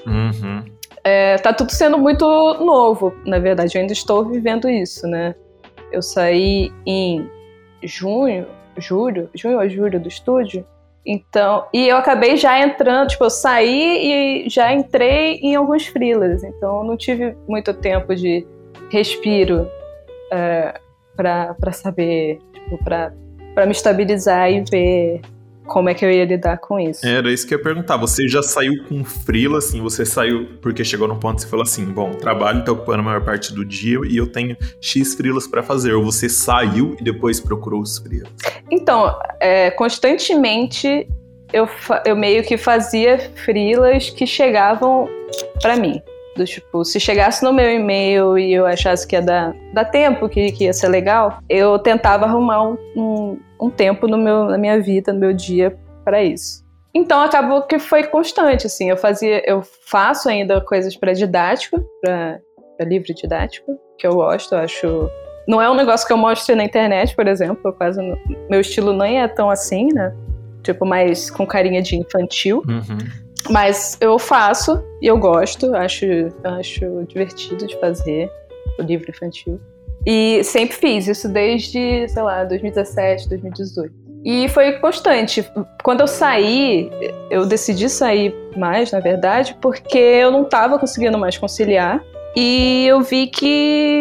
Tá tudo sendo muito novo, na verdade. Eu ainda estou vivendo isso, né? Eu saí em junho ou julho do estúdio. Então, e eu acabei já entrando, eu saí e já entrei em alguns freelas, então eu não tive muito tempo de respiro pra saber, pra me estabilizar e ver como é que eu ia lidar com isso. Era isso que eu ia perguntar, você já saiu com freela, assim, você saiu porque chegou num ponto que você falou assim, bom, o trabalho tá ocupando a maior parte do dia e eu tenho X freelas pra fazer, ou você saiu e depois procurou os freelas? Então, constantemente eu meio que fazia freelas que chegavam pra mim. Se chegasse no meu e-mail e eu achasse que ia dar tempo, que ia ser legal, eu tentava arrumar um tempo na minha vida, no meu dia, para isso. Então acabou que foi constante, assim, eu faço ainda coisas para didático, para livro didático, que eu gosto, eu acho. Não é um negócio que eu mostre na internet, por exemplo, meu estilo nem é tão assim, né? Mais com carinha de infantil. Mas eu faço e eu gosto, acho divertido de fazer o livro infantil. E sempre fiz isso desde, 2017, 2018. E foi constante. Quando eu decidi sair mais, na verdade, porque eu não estava conseguindo mais conciliar. E eu vi que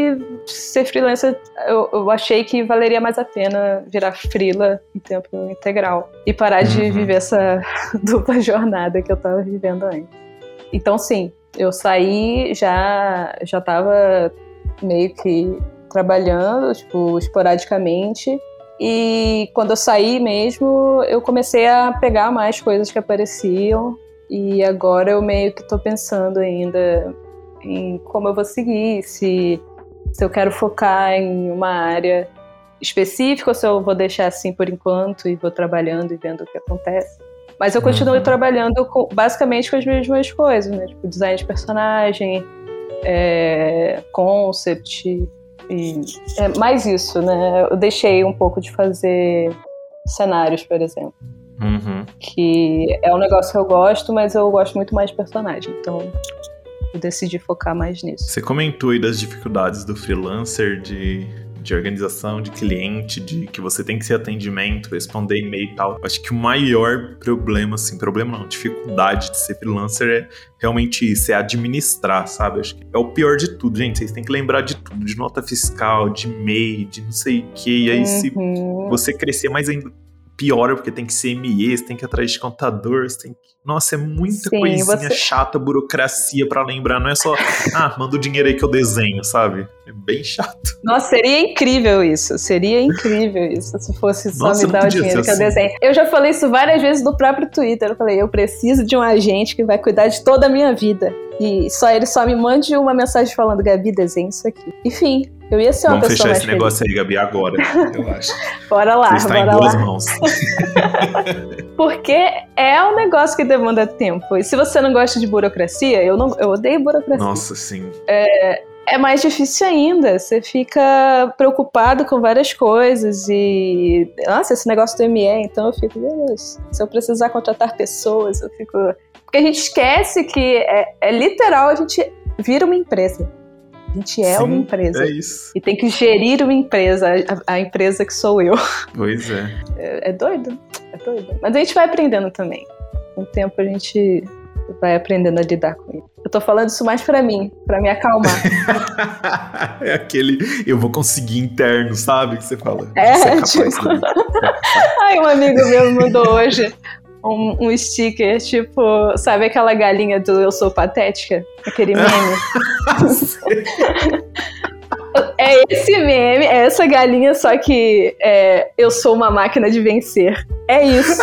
ser freelancer, eu achei que valeria mais a pena virar freela em tempo integral e parar de viver essa dupla jornada que eu tava vivendo antes. Então, sim, eu saí, já tava meio que trabalhando, tipo, esporadicamente. E quando eu saí mesmo, eu comecei a pegar mais coisas que apareciam. E agora eu meio que tô pensando ainda em como eu vou seguir, se eu quero focar em uma área específica ou se eu vou deixar assim por enquanto e vou trabalhando e vendo o que acontece. Mas eu continuo trabalhando basicamente com as mesmas coisas, né? Tipo, design de personagem, concept, e mais isso, né? Eu deixei um pouco de fazer cenários, por exemplo. Que é um negócio que eu gosto, mas eu gosto muito mais de personagem. Então, eu decidi focar mais nisso. Você comentou aí das dificuldades do freelancer, de organização, de cliente, de que você tem que ser atendimento, responder e-mail e tal. Acho que o maior problema, assim, dificuldade de ser freelancer é realmente isso, é administrar, sabe? Acho que é o pior de tudo, gente. Vocês têm que lembrar de tudo, de nota fiscal, de e-mail, de não sei o que. E aí, se você crescer mais ainda, piora, porque tem que ser ME, você tem que ir atrás de contador, você tem que... Nossa, é muita coisinha chata, burocracia pra lembrar. Não é só, manda o dinheiro aí que eu desenho, sabe? É bem chato. Nossa, seria incrível isso. Se fosse só me dar o dinheiro que eu desenho. Eu já falei isso várias vezes no próprio Twitter. Eu falei, eu preciso de um agente que vai cuidar de toda a minha vida. E ele só me mande uma mensagem falando, Gabi, desenha isso aqui. Enfim, eu ia ser uma Vamos pessoa mais fechar esse negócio aí, Gabi, agora, eu acho. Bora lá, você está em boas mãos. Porque é um negócio que demanda tempo. E se você não gosta de burocracia, eu odeio burocracia. Nossa, sim. É mais difícil ainda. Você fica preocupado com várias coisas e... Nossa, esse negócio do ME, então eu fico... Meu Deus, se eu precisar contratar pessoas, eu fico... Porque a gente esquece que é literal, a gente vira uma empresa. A gente uma empresa. É isso. E tem que gerir uma empresa, a empresa que sou eu. Pois é. É doido. Mas a gente vai aprendendo também. Com o tempo a gente vai aprendendo a lidar com isso. Eu tô falando isso mais pra mim, pra me acalmar. É aquele, eu vou conseguir interno, sabe? Que você fala. Tipo... Ai, um amigo meu me mandou hoje um sticker, tipo, sabe aquela galinha do Eu Sou Patética? Aquele meme. É esse meme, é essa galinha, só que eu sou uma máquina de vencer. É isso.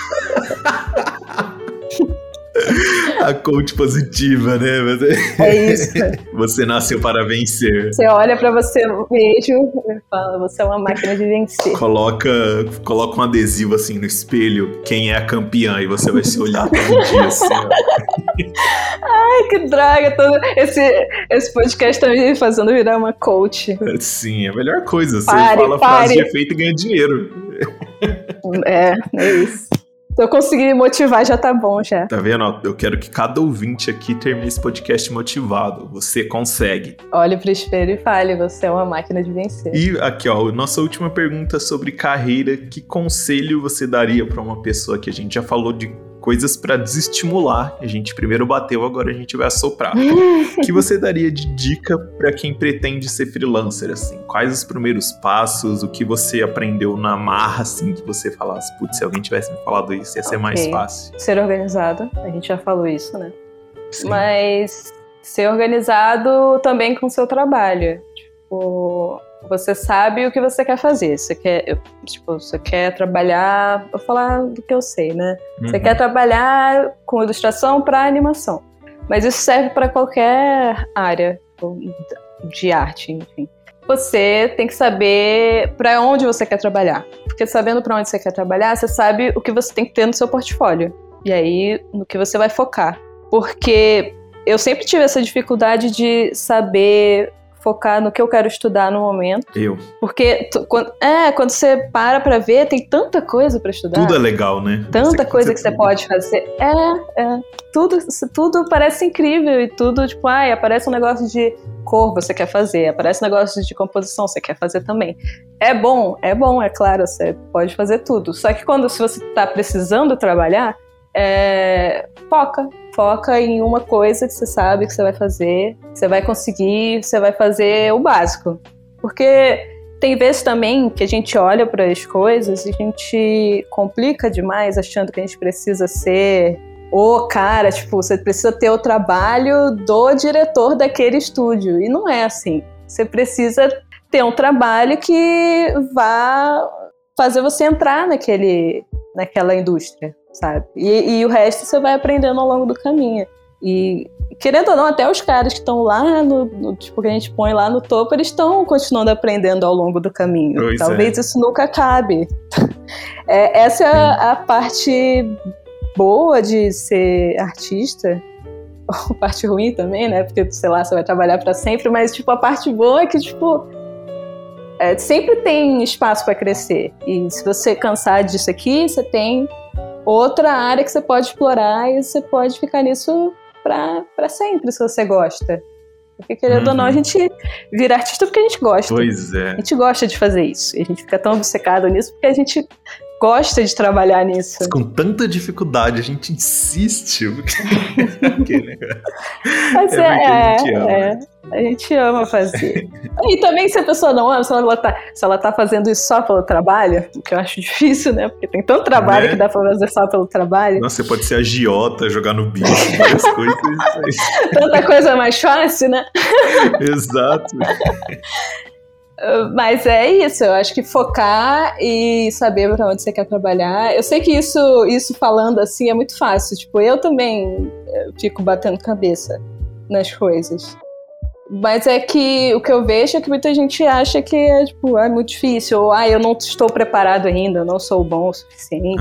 A coach positiva, né? É isso. Você nasceu para vencer. Você olha pra você mesmo e fala, você é uma máquina de vencer. Coloca um adesivo assim no espelho, quem é a campeã, e você vai se olhar todo dia assim, ó. Ai, que droga. Esse podcast tá me fazendo virar uma coach. Sim, é a melhor coisa. Você fala frase de efeito e ganha dinheiro. É isso. Se eu conseguir me motivar, já tá bom, já. Tá vendo? Eu quero que cada ouvinte aqui termine esse podcast motivado. Você consegue. Olhe pro espelho e fale, você é uma máquina de vencer. E aqui, ó, nossa última pergunta sobre carreira. Que conselho você daria pra uma pessoa que a gente já falou de coisas pra desestimular? A gente primeiro bateu, agora a gente vai assoprar. O que você daria de dica pra quem pretende ser freelancer, assim? Quais os primeiros passos? O que você aprendeu na marra, assim, que você falasse, putz, se alguém tivesse me falado isso, ia ser mais fácil. Ser organizado, a gente já falou isso, né? Sim. Mas ser organizado também com o seu trabalho. Tipo, você sabe o que você quer fazer. Você quer trabalhar... Vou falar do que eu sei, né? Você quer trabalhar com ilustração para animação. Mas isso serve para qualquer área de arte, enfim. Você tem que saber para onde você quer trabalhar. Porque sabendo para onde você quer trabalhar, você sabe o que você tem que ter no seu portfólio. E aí, no que você vai focar. Porque eu sempre tive essa dificuldade de saber focar no que eu quero estudar no momento. Porque quando você para pra ver, tem tanta coisa pra estudar. Tudo é legal, né? Tanta coisa que você pode fazer. Tudo parece incrível e tudo, tipo, aparece um negócio de cor, você quer fazer. Aparece um negócio de composição, você quer fazer também. É bom, é claro, você pode fazer tudo. Só que se você tá precisando trabalhar, Foca em uma coisa que você sabe que você vai fazer, você vai conseguir, você vai fazer o básico. Porque tem vezes também que a gente olha para as coisas e a gente complica demais, achando que a gente precisa ser o cara, tipo, você precisa ter o trabalho do diretor daquele estúdio. E não é assim. Você precisa ter um trabalho que vá fazer você entrar naquela indústria, sabe? E o resto você vai aprendendo ao longo do caminho. E, querendo ou não, até os caras que estão lá tipo, que a gente põe lá no topo, eles estão continuando aprendendo ao longo do caminho. Pois Talvez isso nunca acabe. Essa é a parte boa de ser artista, ou parte ruim também, né? Porque, sei lá, você vai trabalhar pra sempre, mas, tipo, a parte boa é que, tipo, sempre tem espaço pra crescer. E se você cansar disso aqui, você tem outra área que você pode explorar e você pode ficar nisso pra sempre, se você gosta. Porque, querendo ou não, a gente vira artista porque a gente gosta. Pois é. A gente gosta de fazer isso. E a gente fica tão obcecado nisso porque a gente gosta de trabalhar nisso. Com tanta dificuldade, a gente insiste. Mas a gente ama fazer. E também se a pessoa não ama, se ela tá fazendo isso só pelo trabalho, o que eu acho difícil, né? Porque tem tanto trabalho que dá pra fazer só pelo trabalho. Nossa, você pode ser agiota, jogar no bicho, várias coisas. Tanta coisa mais fácil, né? Exato. Mas é isso, eu acho que focar e saber pra onde você quer trabalhar. Eu sei que isso falando assim é muito fácil. Tipo, eu também fico batendo cabeça nas coisas. Mas é que o que eu vejo é que muita gente acha que é muito difícil. Ou, eu não estou preparado ainda, eu não sou bom o suficiente.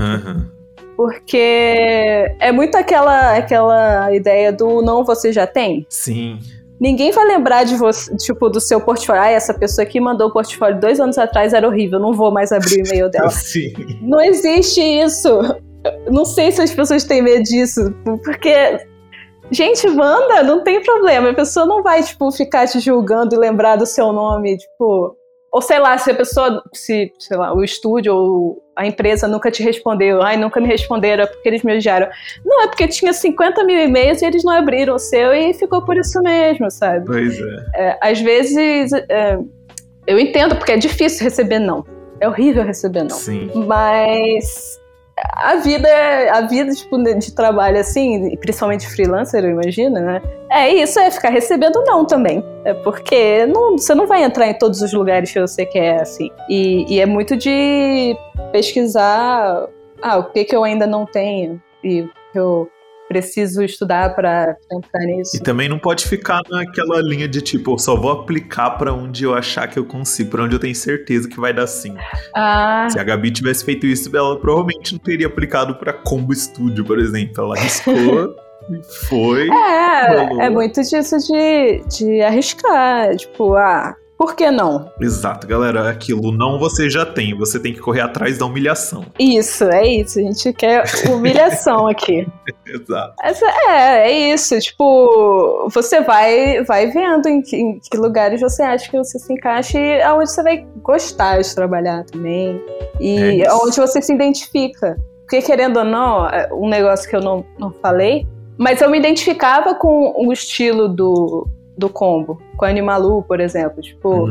Porque é muito aquela ideia do não, você já tem. Sim. Ninguém vai lembrar de você, tipo, do seu portfólio. Essa pessoa aqui mandou o portfólio 2 anos atrás, era horrível, não vou mais abrir o e-mail dela. Sim. Não existe isso. Não sei se as pessoas têm medo disso, porque, gente, manda, não tem problema. A pessoa não vai, tipo, ficar te julgando e lembrar do seu nome, tipo... Ou sei lá, se a pessoa, sei lá, o estúdio ou a empresa nunca te respondeu, nunca me responderam, é porque eles me odiaram. Não, é porque tinha 50 mil e-mails e eles não abriram o seu e ficou por isso mesmo, sabe? Pois é. Às vezes, eu entendo, porque é difícil receber não. É horrível receber não. Sim. Mas a vida tipo, de trabalho assim, principalmente freelancer, eu imagino, né? Isso, ficar recebendo não também. Porque você não vai entrar em todos os lugares que você quer, assim. E é muito de pesquisar o que eu ainda não tenho e o que eu preciso estudar para entrar nisso. E também não pode ficar naquela linha de tipo, eu só vou aplicar pra onde eu achar que eu consigo, pra onde eu tenho certeza que vai dar sim. Se a Gabi tivesse feito isso, ela provavelmente não teria aplicado pra Combo Studio, por exemplo. Ela arriscou e foi. É muito disso de arriscar. Tipo, por que não? Exato, galera. Aquilo não você já tem. Você tem que correr atrás da humilhação. Isso, é isso. A gente quer humilhação aqui. Exato. É isso. Tipo, você vai vendo em que lugares você acha que você se encaixa e aonde você vai gostar de trabalhar também. E aonde você se identifica. Porque, querendo ou não, um negócio que eu não falei, mas eu me identificava com o estilo do Combo, com a Animalu, por exemplo. Tipo,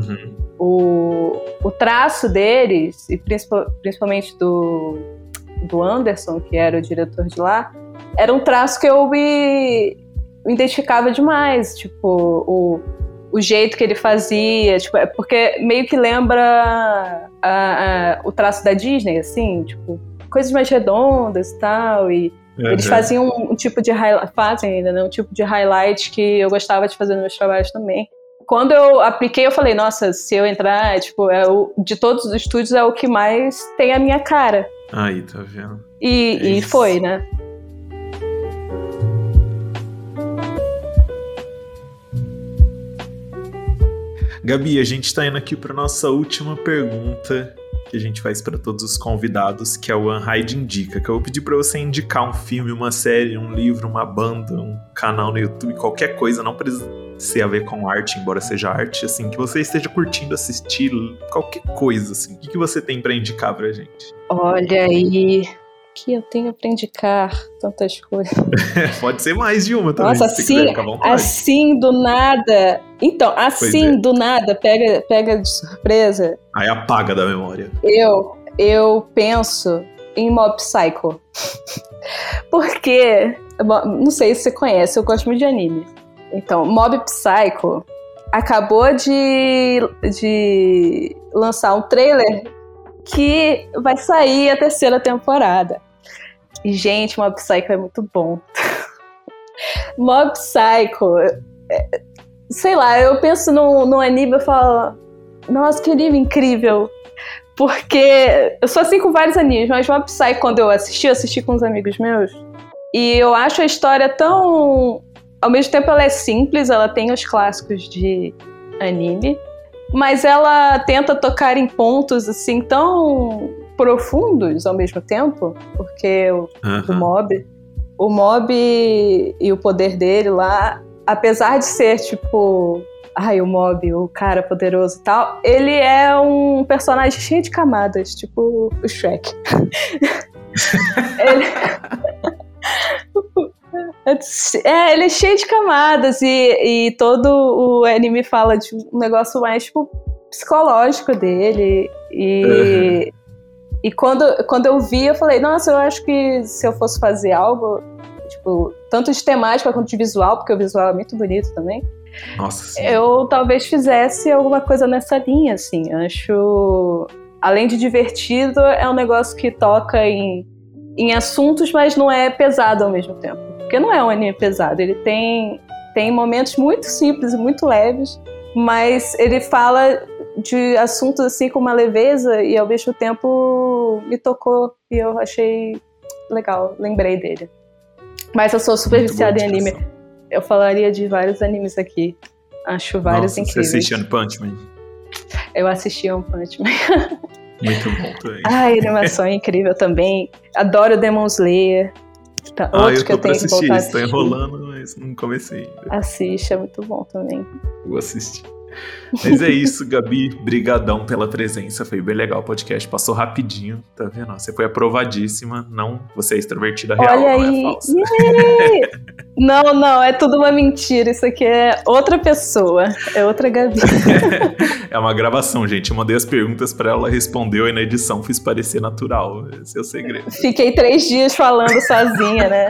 o traço deles, e principalmente do Anderson, que era o diretor de lá, era um traço que eu me identificava demais. Tipo, o jeito que ele fazia, tipo, porque meio que lembra o traço da Disney, assim, tipo, coisas mais redondas e tal, e eles faziam um tipo de highlight, fazem ainda, né? Um tipo de highlight que eu gostava de fazer nos meus trabalhos também. Quando eu apliquei, eu falei, nossa, se eu entrar, tipo, de todos os estúdios é o que mais tem a minha cara. Aí, tá vendo? E foi, né? Gabi, a gente tá indo aqui pra nossa última pergunta que a gente faz para todos os convidados, que é o Unhide Indica, que eu vou pedir para você indicar um filme, uma série, um livro, uma banda, um canal no YouTube, qualquer coisa, não precisa ser a ver com arte, embora seja arte, assim, que você esteja curtindo assistir, qualquer coisa, assim. O que você tem para indicar pra gente? Olha aí, que eu tenho pra indicar tantas coisas. Pode ser mais de uma também. Nossa, assim do nada. Então, do nada, pega de surpresa. Aí apaga da memória. Eu penso em Mob Psycho. Porque, não sei se você conhece, eu gosto muito de anime. Então, Mob Psycho acabou de lançar um trailer que vai sair a 3ª temporada. E, gente, Mob Psycho é muito bom. Mob Psycho, sei lá, eu penso no anime e falo, nossa, que anime incrível. Porque eu sou assim com vários animes, mas Mob Psycho, quando eu assisti com uns amigos meus, e eu acho a história tão... Ao mesmo tempo ela é simples, ela tem os clássicos de anime, mas ela tenta tocar em pontos assim tão profundos ao mesmo tempo, porque o Mob e o poder dele lá, apesar de ser tipo, o Mob, o cara poderoso e tal, ele é um personagem cheio de camadas, tipo o Shrek. Ele é cheio de camadas e todo o anime fala de um negócio mais tipo, psicológico dele. E quando eu vi, eu falei, nossa, eu acho que se eu fosse fazer algo, tipo, tanto de temática quanto de visual, porque o visual é muito bonito também, nossa, sim. Eu talvez fizesse alguma coisa nessa linha, assim. Acho, além de divertido, é um negócio que toca em assuntos, mas não é pesado ao mesmo tempo. Porque não é um anime pesado, ele tem momentos muito simples e muito leves, mas ele fala de assuntos assim com uma leveza e ao mesmo tempo me tocou e eu achei legal, lembrei dele. Mas eu sou super viciada em anime. Eu falaria de vários animes aqui. Acho vários incríveis. Você assistiu One Punch Man? Eu assisti One Punch Man. Muito bom também. A animação é incrível também. Adoro Demon Slayer. Eu tô pra assistir. Estou enrolando, mas não comecei ainda. Assiste, é muito bom também. Vou assistir. Mas é isso, Gabi. Brigadão pela presença. Foi bem legal o podcast. Passou rapidinho, tá vendo? Você foi aprovadíssima. Não, você é extrovertida real, olha aí. Não é falsa. Não, é tudo uma mentira. Isso aqui é outra pessoa. É outra Gabi. É uma gravação, gente. Eu mandei as perguntas pra ela, respondeu e na edição fiz parecer natural. Esse é o segredo. Fiquei 3 dias falando sozinha, né?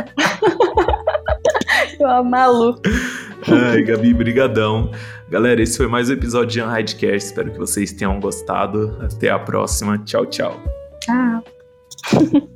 Eu maluco. Ai, Gabi, brigadão. Galera, esse foi mais um episódio de Unhidecast. Espero que vocês tenham gostado. Até a próxima. Tchau, tchau. Tchau.